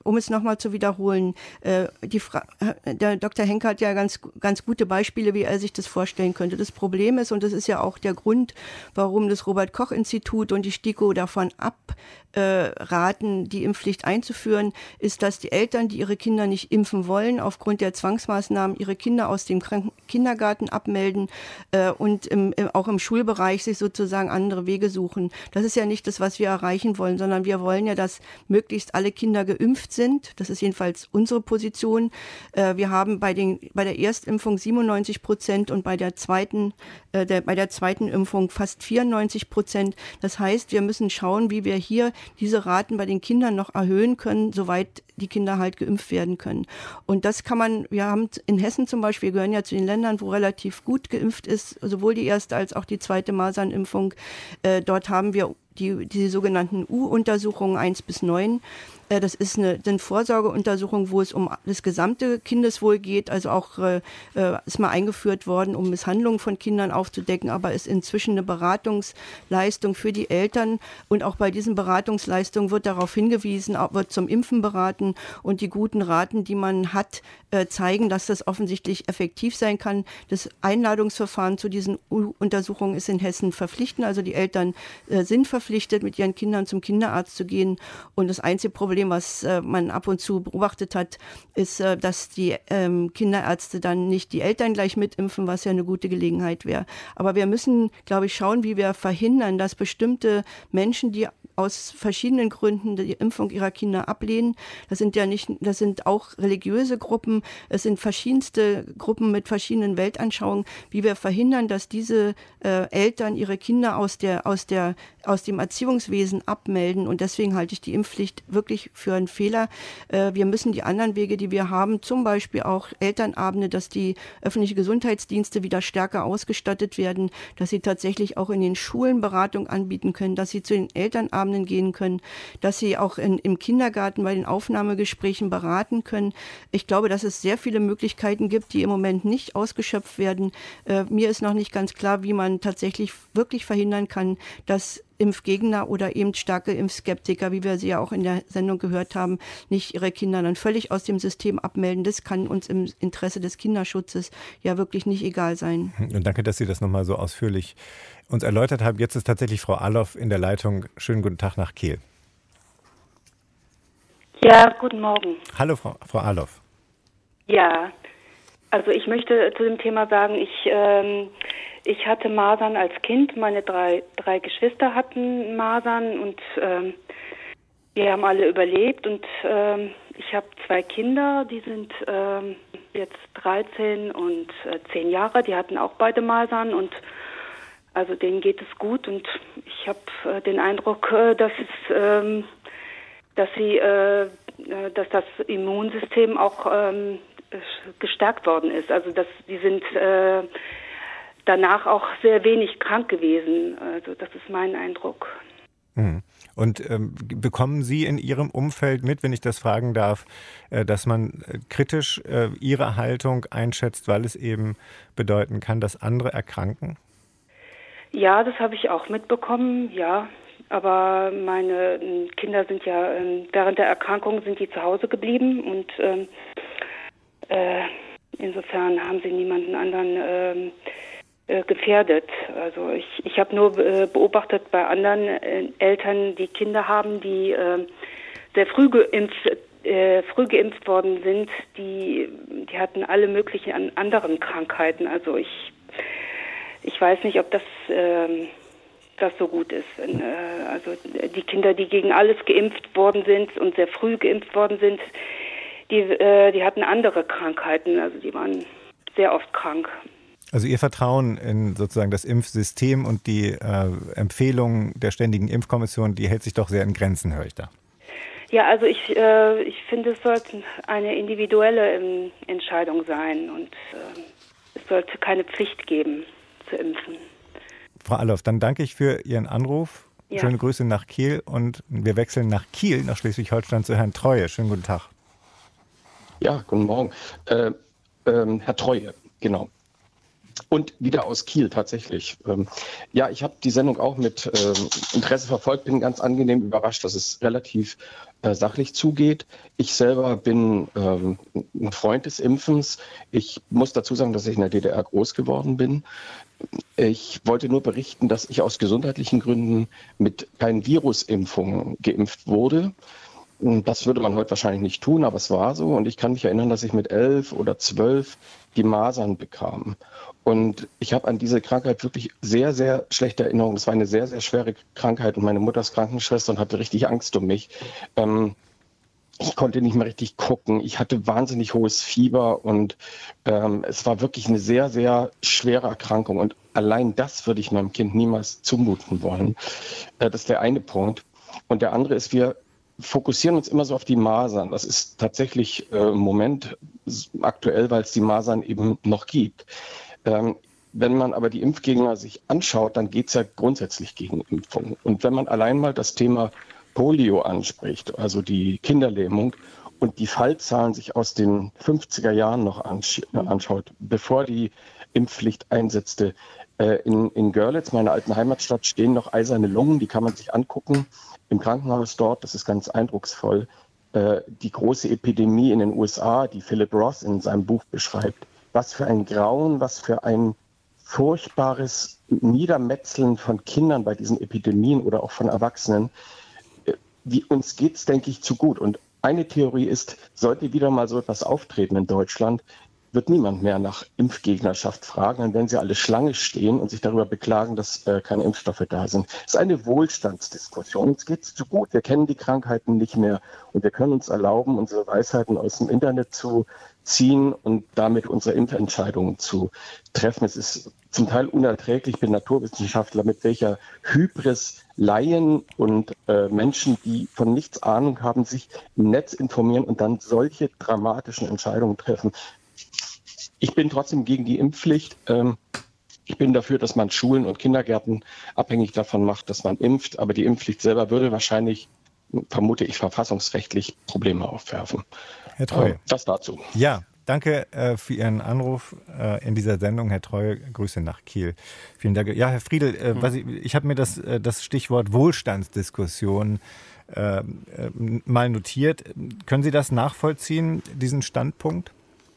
um es nochmal zu wiederholen, äh, die Fra- der Doktor Henke hat ja ganz, ganz gute Beispiele, wie er sich das vorstellen könnte. Das Problem ist, und das ist ja auch der Grund, warum das Robert-Koch-Institut und die STIKO davon abraten, äh, die Impfpflicht einzuführen, ist, dass die Eltern, die ihre Kinder nicht impfen wollen, aufgrund der Zwangsmaßnahmen ihre Kinder aus dem Kranken- Kindergarten abmelden äh, und im, im, auch im Schulbereich sich sozusagen andere Wege suchen. Das ist ja nicht das, was wir erreichen wollen, sondern wir wollen ja, dass möglichst alle Kinder geimpft sind. Das ist jedenfalls unsere Position. Äh, wir haben bei, den, bei der Erstimpfung siebenundneunzig Prozent und bei der zweiten, äh, der, bei der zweiten Impfung fast vierundneunzig Prozent. Das heißt, wir müssen schauen, wie wir hier diese Raten bei den Kindern noch erhöhen können, soweit die Kinder halt geimpft werden können. Und das kann man, wir haben in Hessen zum Beispiel, wir gehören ja zu den Ländern, wo relativ gut geimpft ist, sowohl die erste als auch die zweite Masernimpfung. Äh, dort haben wir die, die sogenannten U-Untersuchungen eins bis neun. Das ist eine, eine Vorsorgeuntersuchung, wo es um das gesamte Kindeswohl geht. Also auch äh, ist mal eingeführt worden, um Misshandlungen von Kindern aufzudecken, aber ist inzwischen eine Beratungsleistung für die Eltern. Und auch bei diesen Beratungsleistungen wird darauf hingewiesen, wird zum Impfen beraten. Und die guten Raten, die man hat, äh, zeigen, dass das offensichtlich effektiv sein kann. Das Einladungsverfahren zu diesen U- Untersuchungen ist in Hessen verpflichtend. Also die Eltern äh, sind verpflichtet, mit ihren Kindern zum Kinderarzt zu gehen. Und das einzige Problem, was äh, man ab und zu beobachtet hat, ist, äh, dass die ähm, Kinderärzte dann nicht die Eltern gleich mitimpfen, was ja eine gute Gelegenheit wäre. Aber wir müssen, glaube ich, schauen, wie wir verhindern, dass bestimmte Menschen, die aus verschiedenen Gründen die Impfung ihrer Kinder ablehnen. Das sind ja nicht, das sind auch religiöse Gruppen, es sind verschiedenste Gruppen mit verschiedenen Weltanschauungen, wie wir verhindern, dass diese äh, Eltern ihre Kinder aus der, aus der, aus dem Erziehungswesen abmelden. Und deswegen halte ich die Impfpflicht wirklich für einen Fehler. Äh, wir müssen die anderen Wege, die wir haben, zum Beispiel auch Elternabende, dass die öffentlichen Gesundheitsdienste wieder stärker ausgestattet werden, dass sie tatsächlich auch in den Schulen Beratung anbieten können, dass sie zu den Elternabenden gehen können, dass sie auch in, im Kindergarten bei den Aufnahmegesprächen beraten können. Ich glaube, dass es sehr viele Möglichkeiten gibt, die im Moment nicht ausgeschöpft werden. Äh, mir ist noch nicht ganz klar, wie man tatsächlich wirklich verhindern kann, dass Impfgegner oder eben starke Impfskeptiker, wie wir sie ja auch in der Sendung gehört haben, nicht ihre Kinder dann völlig aus dem System abmelden. Das kann uns im Interesse des Kinderschutzes ja wirklich nicht egal sein. Und danke, dass Sie das nochmal so ausführlich uns erläutert haben. Jetzt ist tatsächlich Frau Ahloff in der Leitung. Schönen guten Tag nach Kehl. Ja, guten Morgen. Hallo, Frau, Frau Ahloff. Ja, also ich möchte zu dem Thema sagen, ich, ähm, ich hatte Masern als Kind. Meine drei, drei Geschwister hatten Masern und ähm, wir haben alle überlebt. Und ähm, ich habe zwei Kinder, die sind ähm, jetzt dreizehn und äh, zehn Jahre. Die hatten auch beide Masern und also denen geht es gut. Und ich habe äh, den Eindruck, äh, dass es, ähm, dass sie, äh, dass das Immunsystem auch ähm, gestärkt worden ist. Also dass die sind äh, danach auch sehr wenig krank gewesen. Also das ist mein Eindruck. Und ähm, bekommen Sie in Ihrem Umfeld mit, wenn ich das fragen darf, äh, dass man äh, kritisch äh, Ihre Haltung einschätzt, weil es eben bedeuten kann, dass andere erkranken? Ja, das habe ich auch mitbekommen, ja. Aber meine Kinder sind ja, äh, während der Erkrankung sind die zu Hause geblieben und ähm, äh, insofern haben sie niemanden anderen ähm, äh, gefährdet. Also ich, ich habe nur äh, beobachtet bei anderen äh, Eltern, die Kinder haben, die äh, sehr früh geimpft, äh, früh geimpft worden sind, die, die hatten alle möglichen an anderen Krankheiten. Also ich, ich weiß nicht, ob das, äh, das so gut ist. Wenn, äh, also die Kinder, die gegen alles geimpft worden sind und sehr früh geimpft worden sind, Die, äh, die hatten andere Krankheiten, also die waren sehr oft krank. Also Ihr Vertrauen in sozusagen das Impfsystem und die äh, Empfehlungen der Ständigen Impfkommission, die hält sich doch sehr in Grenzen, höre ich da. Ja, also ich, äh, ich finde, es sollte eine individuelle ähm, Entscheidung sein und äh, es sollte keine Pflicht geben, zu impfen. Frau Ahloff, dann danke ich für Ihren Anruf. Ja. Schöne Grüße nach Kiel und wir wechseln nach Kiel, nach Schleswig-Holstein, zu Herrn Treue. Schönen guten Tag. Ja, guten Morgen. Äh, ähm, Herr Treue, genau. Und wieder aus Kiel tatsächlich. Ähm, ja, ich habe die Sendung auch mit äh, Interesse verfolgt, bin ganz angenehm überrascht, dass es relativ äh, sachlich zugeht. Ich selber bin ähm, ein Freund des Impfens. Ich muss dazu sagen, dass ich in der D D R groß geworden bin. Ich wollte nur berichten, dass ich aus gesundheitlichen Gründen mit keinen Virusimpfungen geimpft wurde. Das würde man heute wahrscheinlich nicht tun, aber es war so. Und ich kann mich erinnern, dass ich mit elf oder zwölf die Masern bekam. Und ich habe an diese Krankheit wirklich sehr, sehr schlechte Erinnerungen. Es war eine sehr, sehr schwere Krankheit und meine Mutter ist Krankenschwester und hatte richtig Angst um mich. Ähm, ich konnte nicht mehr richtig gucken. Ich hatte wahnsinnig hohes Fieber und ähm, es war wirklich eine sehr, sehr schwere Erkrankung. Und allein das würde ich meinem Kind niemals zumuten wollen. Äh, das ist der eine Punkt. Und der andere ist, wir fokussieren uns immer so auf die Masern. Das ist tatsächlich äh, im Moment aktuell, weil es die Masern eben noch gibt. Ähm, wenn man aber die Impfgegner sich anschaut, dann geht es ja grundsätzlich gegen Impfungen. Und wenn man allein mal das Thema Polio anspricht, also die Kinderlähmung, und die Fallzahlen sich aus den fünfziger Jahren noch ansch- anschaut, bevor die Impfpflicht einsetzte, äh, in, in Görlitz, meiner alten Heimatstadt, stehen noch eiserne Lungen, die kann man sich angucken. Im Krankenhaus dort, das ist ganz eindrucksvoll, äh, die große Epidemie in den U S A, die Philip Roth in seinem Buch beschreibt. Was für ein Grauen, was für ein furchtbares Niedermetzeln von Kindern bei diesen Epidemien oder auch von Erwachsenen. Äh, wie, uns geht es, denke ich, zu gut. Und eine Theorie ist, sollte wieder mal so etwas auftreten in Deutschland, wird niemand mehr nach Impfgegnerschaft fragen, dann werden sie alle Schlange stehen und sich darüber beklagen, dass äh, keine Impfstoffe da sind. Es ist eine Wohlstandsdiskussion. Uns geht es zu gut. Wir kennen die Krankheiten nicht mehr und wir können uns erlauben, unsere Weisheiten aus dem Internet zu ziehen und damit unsere Impfentscheidungen zu treffen. Es ist zum Teil unerträglich. Ich bin Naturwissenschaftler, mit welcher Hybris Laien und äh, Menschen, die von nichts Ahnung haben, sich im Netz informieren und dann solche dramatischen Entscheidungen treffen. Ich bin trotzdem gegen die Impfpflicht. Ich bin dafür, dass man Schulen und Kindergärten abhängig davon macht, dass man impft. Aber die Impfpflicht selber würde wahrscheinlich, vermute ich, verfassungsrechtlich Probleme aufwerfen. Herr Treu. Das dazu. Ja, danke äh, für Ihren Anruf äh, in dieser Sendung, Herr Treu. Grüße nach Kiel. Vielen Dank. Ja, Herr Friedl, äh, mhm. was ich, ich habe mir das, äh, das Stichwort Wohlstandsdiskussion äh, äh, mal notiert. Können Sie das nachvollziehen, diesen Standpunkt?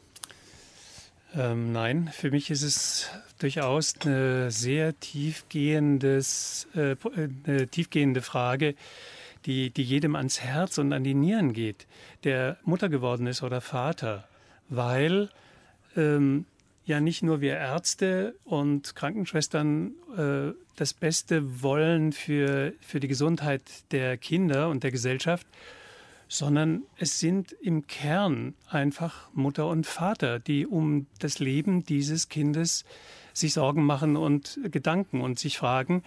Ähm, nein, für mich ist es durchaus eine sehr tiefgehendes, äh, eine tiefgehende Frage, die, die jedem ans Herz und an die Nieren geht, der Mutter geworden ist oder Vater, weil ähm, ja nicht nur wir Ärzte und Krankenschwestern äh, das Beste wollen für, für die Gesundheit der Kinder und der Gesellschaft, sondern es sind im Kern einfach Mutter und Vater, die um das Leben dieses Kindes sich Sorgen machen und Gedanken und sich fragen,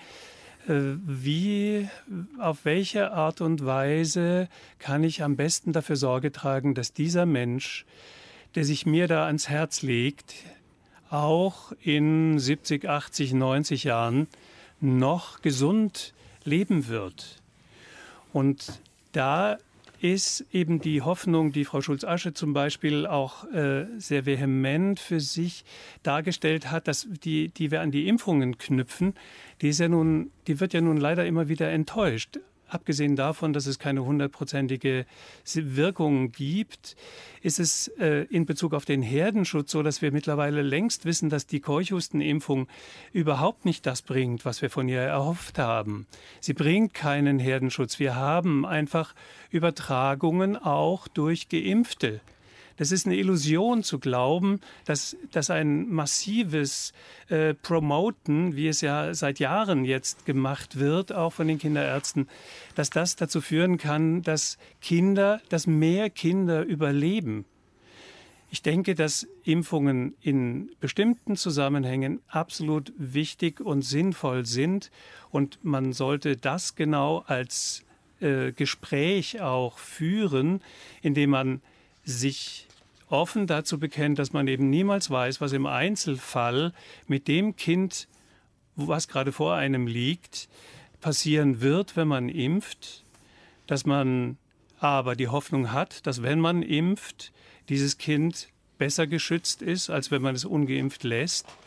wie, auf welche Art und Weise kann ich am besten dafür Sorge tragen, dass dieser Mensch, der sich mir da ans Herz legt, auch in siebzig, achtzig, neunzig Jahren noch gesund leben wird. Und da ist eben die Hoffnung, die Frau Schulz-Asche zum Beispiel auch äh, sehr vehement für sich dargestellt hat, dass die, die wir an die Impfungen knüpfen, die ist ja nun, die wird ja nun leider immer wieder enttäuscht. Abgesehen davon, dass es keine hundertprozentige Wirkung gibt, ist es äh, in Bezug auf den Herdenschutz so, dass wir mittlerweile längst wissen, dass die Keuchhustenimpfung überhaupt nicht das bringt, was wir von ihr erhofft haben. Sie bringt keinen Herdenschutz. Wir haben einfach Übertragungen auch durch Geimpfte. Das ist eine Illusion zu glauben, dass, dass ein massives äh, Promoten, wie es ja seit Jahren jetzt gemacht wird, auch von den Kinderärzten, dass das dazu führen kann, dass Kinder, dass mehr Kinder überleben. Ich denke, dass Impfungen in bestimmten Zusammenhängen absolut wichtig und sinnvoll sind und man sollte das genau als äh, Gespräch auch führen, indem man sich offen dazu bekennt, dass man eben niemals weiß, was im Einzelfall mit dem Kind, was gerade vor einem liegt, passieren wird, wenn man impft, dass man aber die Hoffnung hat, dass wenn man impft, dieses Kind besser geschützt ist, als wenn man es ungeimpft lässt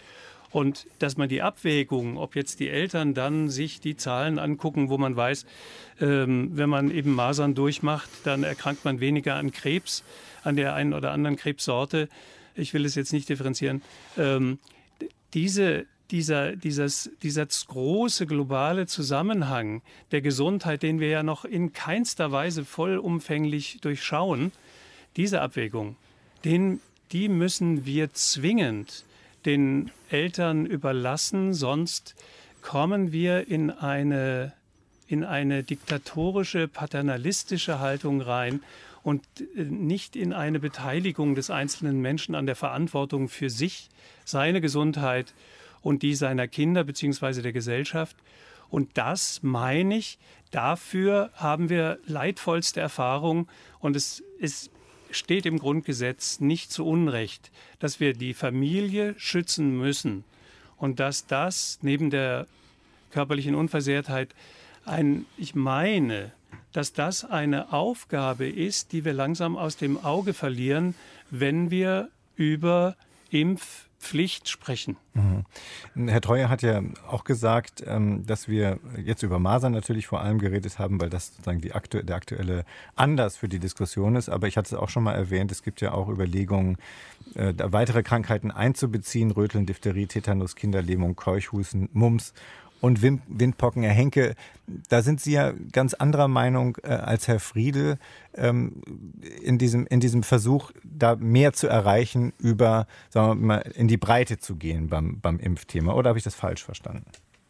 Und dass man die Abwägung, ob jetzt die Eltern dann sich die Zahlen angucken, wo man weiß, ähm, wenn man eben Masern durchmacht, dann erkrankt man weniger an Krebs, an der einen oder anderen Krebssorte. Ich will es jetzt nicht differenzieren. Ähm, diese Dieser, dieses, dieser große globale Zusammenhang der Gesundheit, den wir ja noch in keinster Weise vollumfänglich durchschauen, diese Abwägung, den, die müssen wir zwingend den Eltern überlassen, sonst kommen wir in eine, in eine diktatorische, paternalistische Haltung rein und nicht in eine Beteiligung des einzelnen Menschen an der Verantwortung für sich, seine Gesundheit und die seiner Kinder bzw. der Gesellschaft. Und das meine ich, dafür haben wir leidvollste Erfahrung. Und es, es steht im Grundgesetz nicht zu Unrecht, dass wir die Familie schützen müssen. Und dass das neben der körperlichen Unversehrtheit ein, ich meine, dass das eine Aufgabe ist, die wir langsam aus dem Auge verlieren, wenn wir über Impf Pflicht sprechen. Mhm. Herr Treuer hat ja auch gesagt, dass wir jetzt über Masern natürlich vor allem geredet haben, weil das sozusagen die aktu- der aktuelle Anlass für die Diskussion ist. Aber ich hatte es auch schon mal erwähnt, es gibt ja auch Überlegungen, äh, weitere Krankheiten einzubeziehen, Röteln, Diphtherie, Tetanus, Kinderlähmung, Keuchhusten, Mumps und Wind- Windpocken. Herr Henke, da sind Sie ja ganz anderer Meinung äh, als Herr Friedl ähm, in diesem, in diesem Versuch, da mehr zu erreichen, über, sagen wir mal, in die Breite zu gehen beim, beim Impfthema. Oder habe ich das falsch verstanden?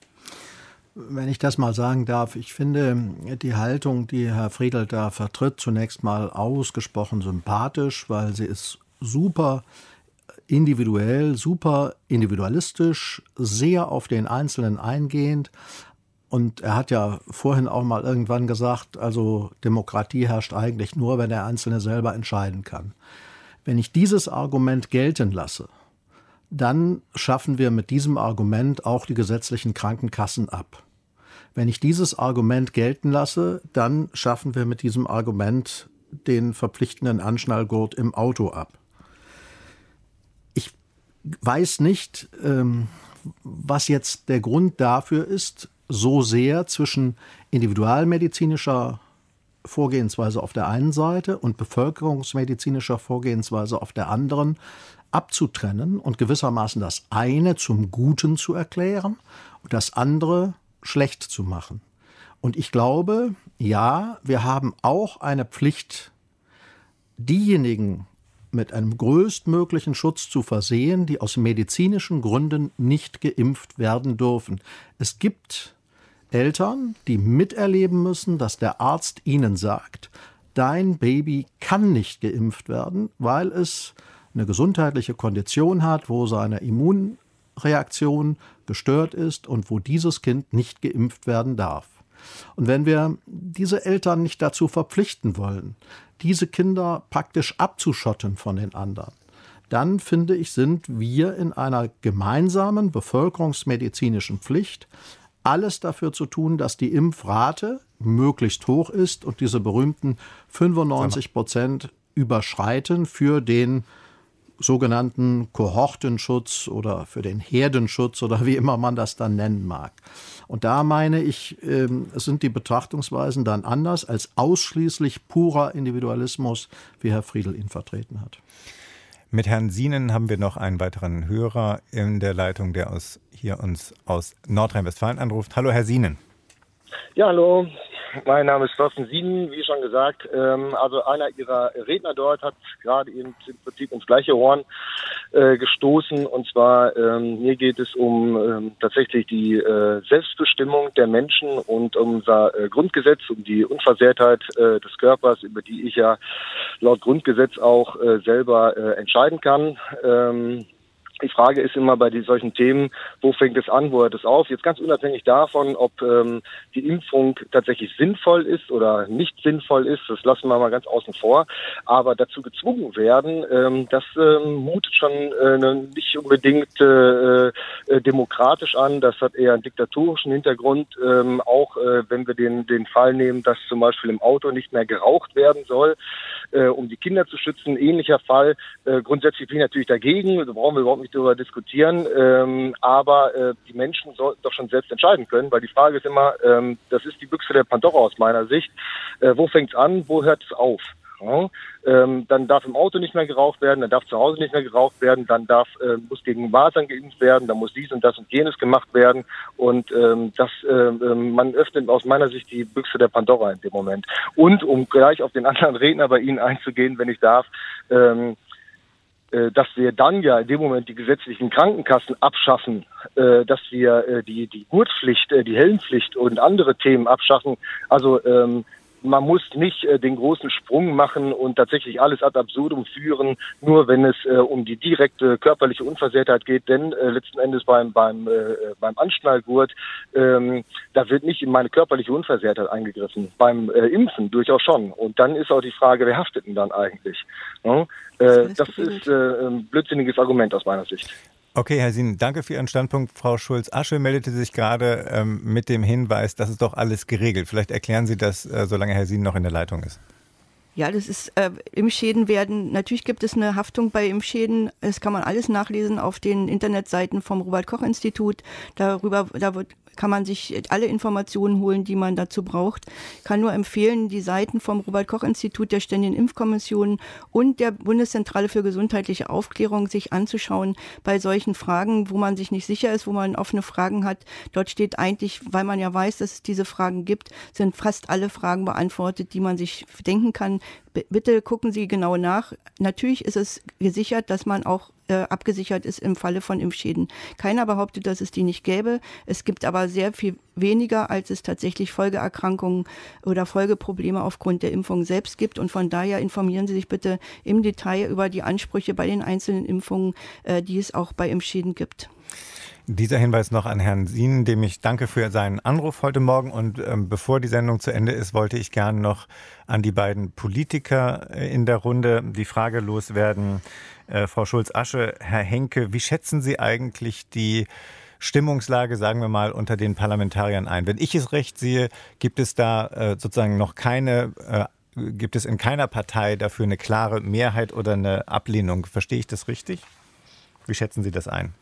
Wenn ich das mal sagen darf, ich finde die Haltung, die Herr Friedl da vertritt, zunächst mal ausgesprochen sympathisch, weil sie ist super individuell, super individualistisch, sehr auf den Einzelnen eingehend. Und er hat ja vorhin auch mal irgendwann gesagt, also Demokratie herrscht eigentlich nur, wenn der Einzelne selber entscheiden kann. Wenn ich dieses Argument gelten lasse, dann schaffen wir mit diesem Argument auch die gesetzlichen Krankenkassen ab. Wenn ich dieses Argument gelten lasse, dann schaffen wir mit diesem Argument den verpflichtenden Anschnallgurt im Auto ab. Ich weiß nicht, ähm, was jetzt der Grund dafür ist, so sehr zwischen individualmedizinischer Vorgehensweise auf der einen Seite und bevölkerungsmedizinischer Vorgehensweise auf der anderen abzutrennen und gewissermaßen das eine zum Guten zu erklären und das andere schlecht zu machen. Und ich glaube, ja, wir haben auch eine Pflicht, diejenigen mit einem größtmöglichen Schutz zu versehen, die aus medizinischen Gründen nicht geimpft werden dürfen. Es gibt Eltern, die miterleben müssen, dass der Arzt ihnen sagt, dein Baby kann nicht geimpft werden, weil es eine gesundheitliche Kondition hat, wo seine Immunreaktion gestört ist und wo dieses Kind nicht geimpft werden darf. Und wenn wir diese Eltern nicht dazu verpflichten wollen, diese Kinder praktisch abzuschotten von den anderen, dann finde ich, sind wir in einer gemeinsamen bevölkerungsmedizinischen Pflicht, alles dafür zu tun, dass die Impfrate möglichst hoch ist und diese berühmten fünfundneunzig Prozent überschreiten für den sogenannten Kohortenschutz oder für den Herdenschutz oder wie immer man das dann nennen mag. Und da meine ich, äh, es sind die Betrachtungsweisen dann anders als ausschließlich purer Individualismus, wie Herr Friedl ihn vertreten hat. Mit Herrn Sienen haben wir noch einen weiteren Hörer in der Leitung, der aus, hier uns aus Nordrhein-Westfalen anruft. Hallo, Herr Sienen. Ja, hallo. Mein Name ist Thorsten Sienen, wie schon gesagt. Ähm, also einer Ihrer Redner dort hat gerade im Prinzip ins gleiche Horn äh, gestoßen. Und zwar, ähm, mir geht es um ähm, tatsächlich die äh, Selbstbestimmung der Menschen und um unser äh, Grundgesetz, um die Unversehrtheit äh, des Körpers, über die ich ja laut Grundgesetz auch äh, selber äh, entscheiden kann. Ähm, Die Frage ist immer bei die, solchen Themen, wo fängt es an, wo hört es auf? Jetzt ganz unabhängig davon, ob ähm, die Impfung tatsächlich sinnvoll ist oder nicht sinnvoll ist, das lassen wir mal ganz außen vor. Aber dazu gezwungen werden, ähm, das ähm, mutet schon äh, nicht unbedingt äh, äh, demokratisch an. Das hat eher einen diktatorischen Hintergrund. Ähm, auch äh, wenn wir den, den Fall nehmen, dass zum Beispiel im Auto nicht mehr geraucht werden soll. äh, um die Kinder zu schützen. Ähnlicher Fall. Äh, grundsätzlich bin ich natürlich dagegen, da brauchen wir überhaupt nicht darüber diskutieren. Ähm, aber äh, die Menschen sollten doch schon selbst entscheiden können, weil die Frage ist immer, ähm, das ist die Büchse der Pandora aus meiner Sicht. Äh, wo fängt's an, wo hört's auf? Ja, ähm, dann darf im Auto nicht mehr geraucht werden, dann darf zu Hause nicht mehr geraucht werden, dann darf äh, muss gegen Masern geimpft werden, dann muss dies und das und jenes gemacht werden und ähm, das äh, äh, man öffnet aus meiner Sicht die Büchse der Pandora in dem Moment. Und um gleich auf den anderen Redner bei Ihnen einzugehen, wenn ich darf, ähm, äh, dass wir dann ja in dem Moment die gesetzlichen Krankenkassen abschaffen, äh, dass wir äh, die die Gurtpflicht, äh, die Helmpflicht und andere Themen abschaffen. Also ähm, man muss nicht äh, den großen Sprung machen und tatsächlich alles ad absurdum führen, nur wenn es äh, um die direkte körperliche Unversehrtheit geht. Denn äh, letzten Endes beim beim äh, beim Anschnallgurt, ähm, da wird nicht in meine körperliche Unversehrtheit eingegriffen. Beim äh, Impfen durchaus schon. Und dann ist auch die Frage, wer haftet denn dann eigentlich? Ja? Äh, das ist äh, ein blödsinniges Argument aus meiner Sicht. Okay, Herr Sien, danke für Ihren Standpunkt. Frau Schulz-Asche meldete sich gerade ähm, mit dem Hinweis, das ist doch alles geregelt. Vielleicht erklären Sie das, äh, solange Herr Sien noch in der Leitung ist. Ja, das ist, äh, Impfschäden werden, natürlich gibt es eine Haftung bei Impfschäden. Das kann man alles nachlesen auf den Internetseiten vom Robert-Koch-Institut. Darüber, da wird, kann man sich alle Informationen holen, die man dazu braucht. Ich kann nur empfehlen, die Seiten vom Robert-Koch-Institut, der Ständigen Impfkommission und der Bundeszentrale für gesundheitliche Aufklärung sich anzuschauen bei solchen Fragen, wo man sich nicht sicher ist, wo man offene Fragen hat. Dort steht eigentlich, weil man ja weiß, dass es diese Fragen gibt, sind fast alle Fragen beantwortet, die man sich denken kann. B- bitte gucken Sie genau nach. Natürlich ist es gesichert, dass man auch äh, abgesichert ist im Falle von Impfschäden. Keiner behauptet, dass es die nicht gäbe. Es gibt aber sehr viel weniger, als es tatsächlich Folgeerkrankungen oder Folgeprobleme aufgrund der Impfung selbst gibt. Und von daher informieren Sie sich bitte im Detail über die Ansprüche bei den einzelnen Impfungen, äh, die es auch bei Impfschäden gibt. Dieser Hinweis noch an Herrn Sien, dem ich danke für seinen Anruf heute Morgen. Und ähm, bevor die Sendung zu Ende ist, wollte ich gerne noch an die beiden Politiker äh, in der Runde die Frage loswerden. Äh, Frau Schulz-Asche, Herr Henke, wie schätzen Sie eigentlich die Stimmungslage, sagen wir mal, unter den Parlamentariern ein? Wenn ich es recht sehe, gibt es da äh, sozusagen noch keine, äh, gibt es in keiner Partei dafür eine klare Mehrheit oder eine Ablehnung. Verstehe ich das richtig? Wie schätzen Sie das ein?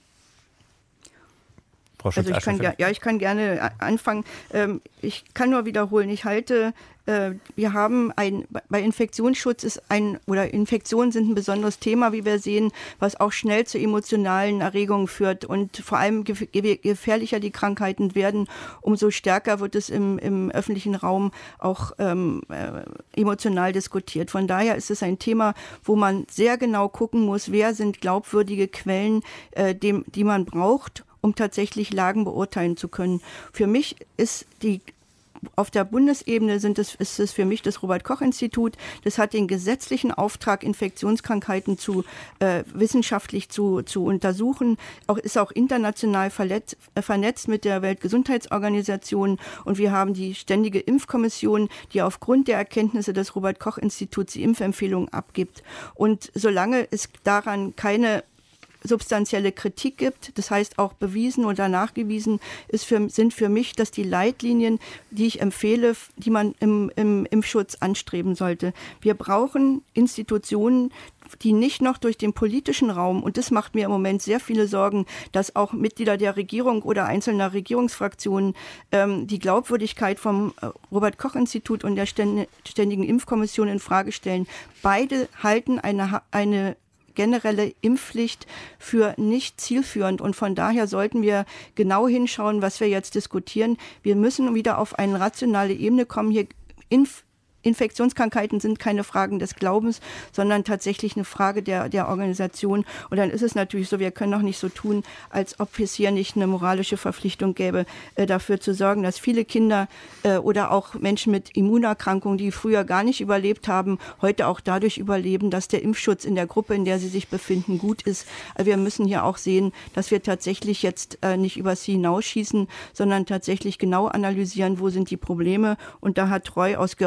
Also ich kann, ja, ich kann gerne anfangen. Ich kann nur wiederholen, ich halte, wir haben ein, bei Infektionsschutz ist ein, oder Infektionen sind ein besonderes Thema, wie wir sehen, was auch schnell zu emotionalen Erregungen führt und vor allem gefährlicher die Krankheiten werden, umso stärker wird es im, im öffentlichen Raum auch ähm, emotional diskutiert. Von daher ist es ein Thema, wo man sehr genau gucken muss, wer sind glaubwürdige Quellen, äh, dem, die man braucht, um tatsächlich Lagen beurteilen zu können. Für mich ist die auf der Bundesebene sind es, ist es für mich das Robert-Koch-Institut. Das hat den gesetzlichen Auftrag, Infektionskrankheiten zu, äh, wissenschaftlich zu, zu untersuchen. Auch, ist auch international verletzt, äh, vernetzt mit der Weltgesundheitsorganisation. Und wir haben die Ständige Impfkommission, die aufgrund der Erkenntnisse des Robert-Koch-Instituts die Impfempfehlungen abgibt. Und solange es daran keine substanzielle Kritik gibt, das heißt auch bewiesen oder nachgewiesen, ist für, sind für mich, dass die Leitlinien, die ich empfehle, die man im, im Impfschutz anstreben sollte. Wir brauchen Institutionen, die nicht noch durch den politischen Raum, und das macht mir im Moment sehr viele Sorgen, dass auch Mitglieder der Regierung oder einzelner Regierungsfraktionen ähm, die Glaubwürdigkeit vom Robert-Koch-Institut und der Ständigen Impfkommission in Frage stellen. Beide halten eine, eine generelle Impfpflicht für nicht zielführend. Und von daher sollten wir genau hinschauen, was wir jetzt diskutieren. Wir müssen wieder auf eine rationale Ebene kommen. Hier Inf- Infektionskrankheiten sind keine Fragen des Glaubens, sondern tatsächlich eine Frage der, der Organisation. Und dann ist es natürlich so, wir können auch nicht so tun, als ob es hier nicht eine moralische Verpflichtung gäbe, äh, dafür zu sorgen, dass viele Kinder äh, oder auch Menschen mit Immunerkrankungen, die früher gar nicht überlebt haben, heute auch dadurch überleben, dass der Impfschutz in der Gruppe, in der sie sich befinden, gut ist. Also wir müssen hier auch sehen, dass wir tatsächlich jetzt äh, nicht übers Ziel hinausschießen, sondern tatsächlich genau analysieren, wo sind die Probleme. Und da hat Roy aus Görlitz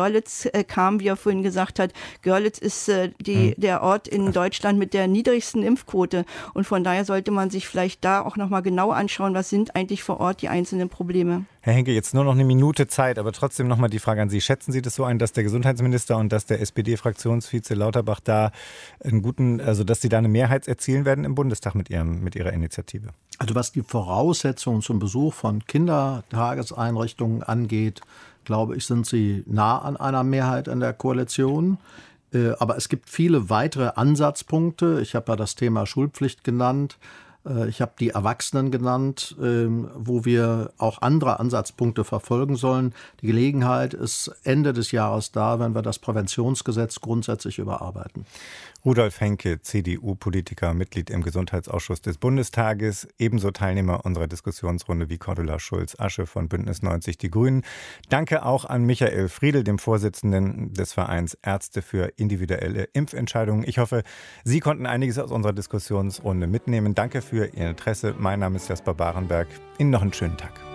äh, kam, wie er vorhin gesagt hat. Görlitz ist äh, die, mhm. der Ort in Deutschland mit der niedrigsten Impfquote. Und von daher sollte man sich vielleicht da auch nochmal genau anschauen, was sind eigentlich vor Ort die einzelnen Probleme. Herr Henke, jetzt nur noch eine Minute Zeit, aber trotzdem nochmal die Frage an Sie. Schätzen Sie das so ein, dass der Gesundheitsminister und dass der S P D-Fraktionsvize Lauterbach da einen guten, also dass Sie da eine Mehrheit erzielen werden im Bundestag mit, ihrem, mit Ihrer Initiative? Also was die Voraussetzungen zum Besuch von Kindertageseinrichtungen angeht, glaube ich, sind Sie nah an einer Mehrheit in der Koalition. Aber es gibt viele weitere Ansatzpunkte. Ich habe ja das Thema Schulpflicht genannt. Ich habe die Erwachsenen genannt, wo wir auch andere Ansatzpunkte verfolgen sollen. Die Gelegenheit ist Ende des Jahres da, wenn wir das Präventionsgesetz grundsätzlich überarbeiten. Rudolf Henke, C D U-Politiker, Mitglied im Gesundheitsausschuss des Bundestages, ebenso Teilnehmer unserer Diskussionsrunde wie Cordula Schulz-Asche von Bündnis neunzig Die Grünen. Danke auch an Michael Friedl, dem Vorsitzenden des Vereins Ärzte für individuelle Impfentscheidungen. Ich hoffe, Sie konnten einiges aus unserer Diskussionsrunde mitnehmen. Danke für Ihr Interesse. Mein Name ist Jasper Barenberg. Ihnen noch einen schönen Tag.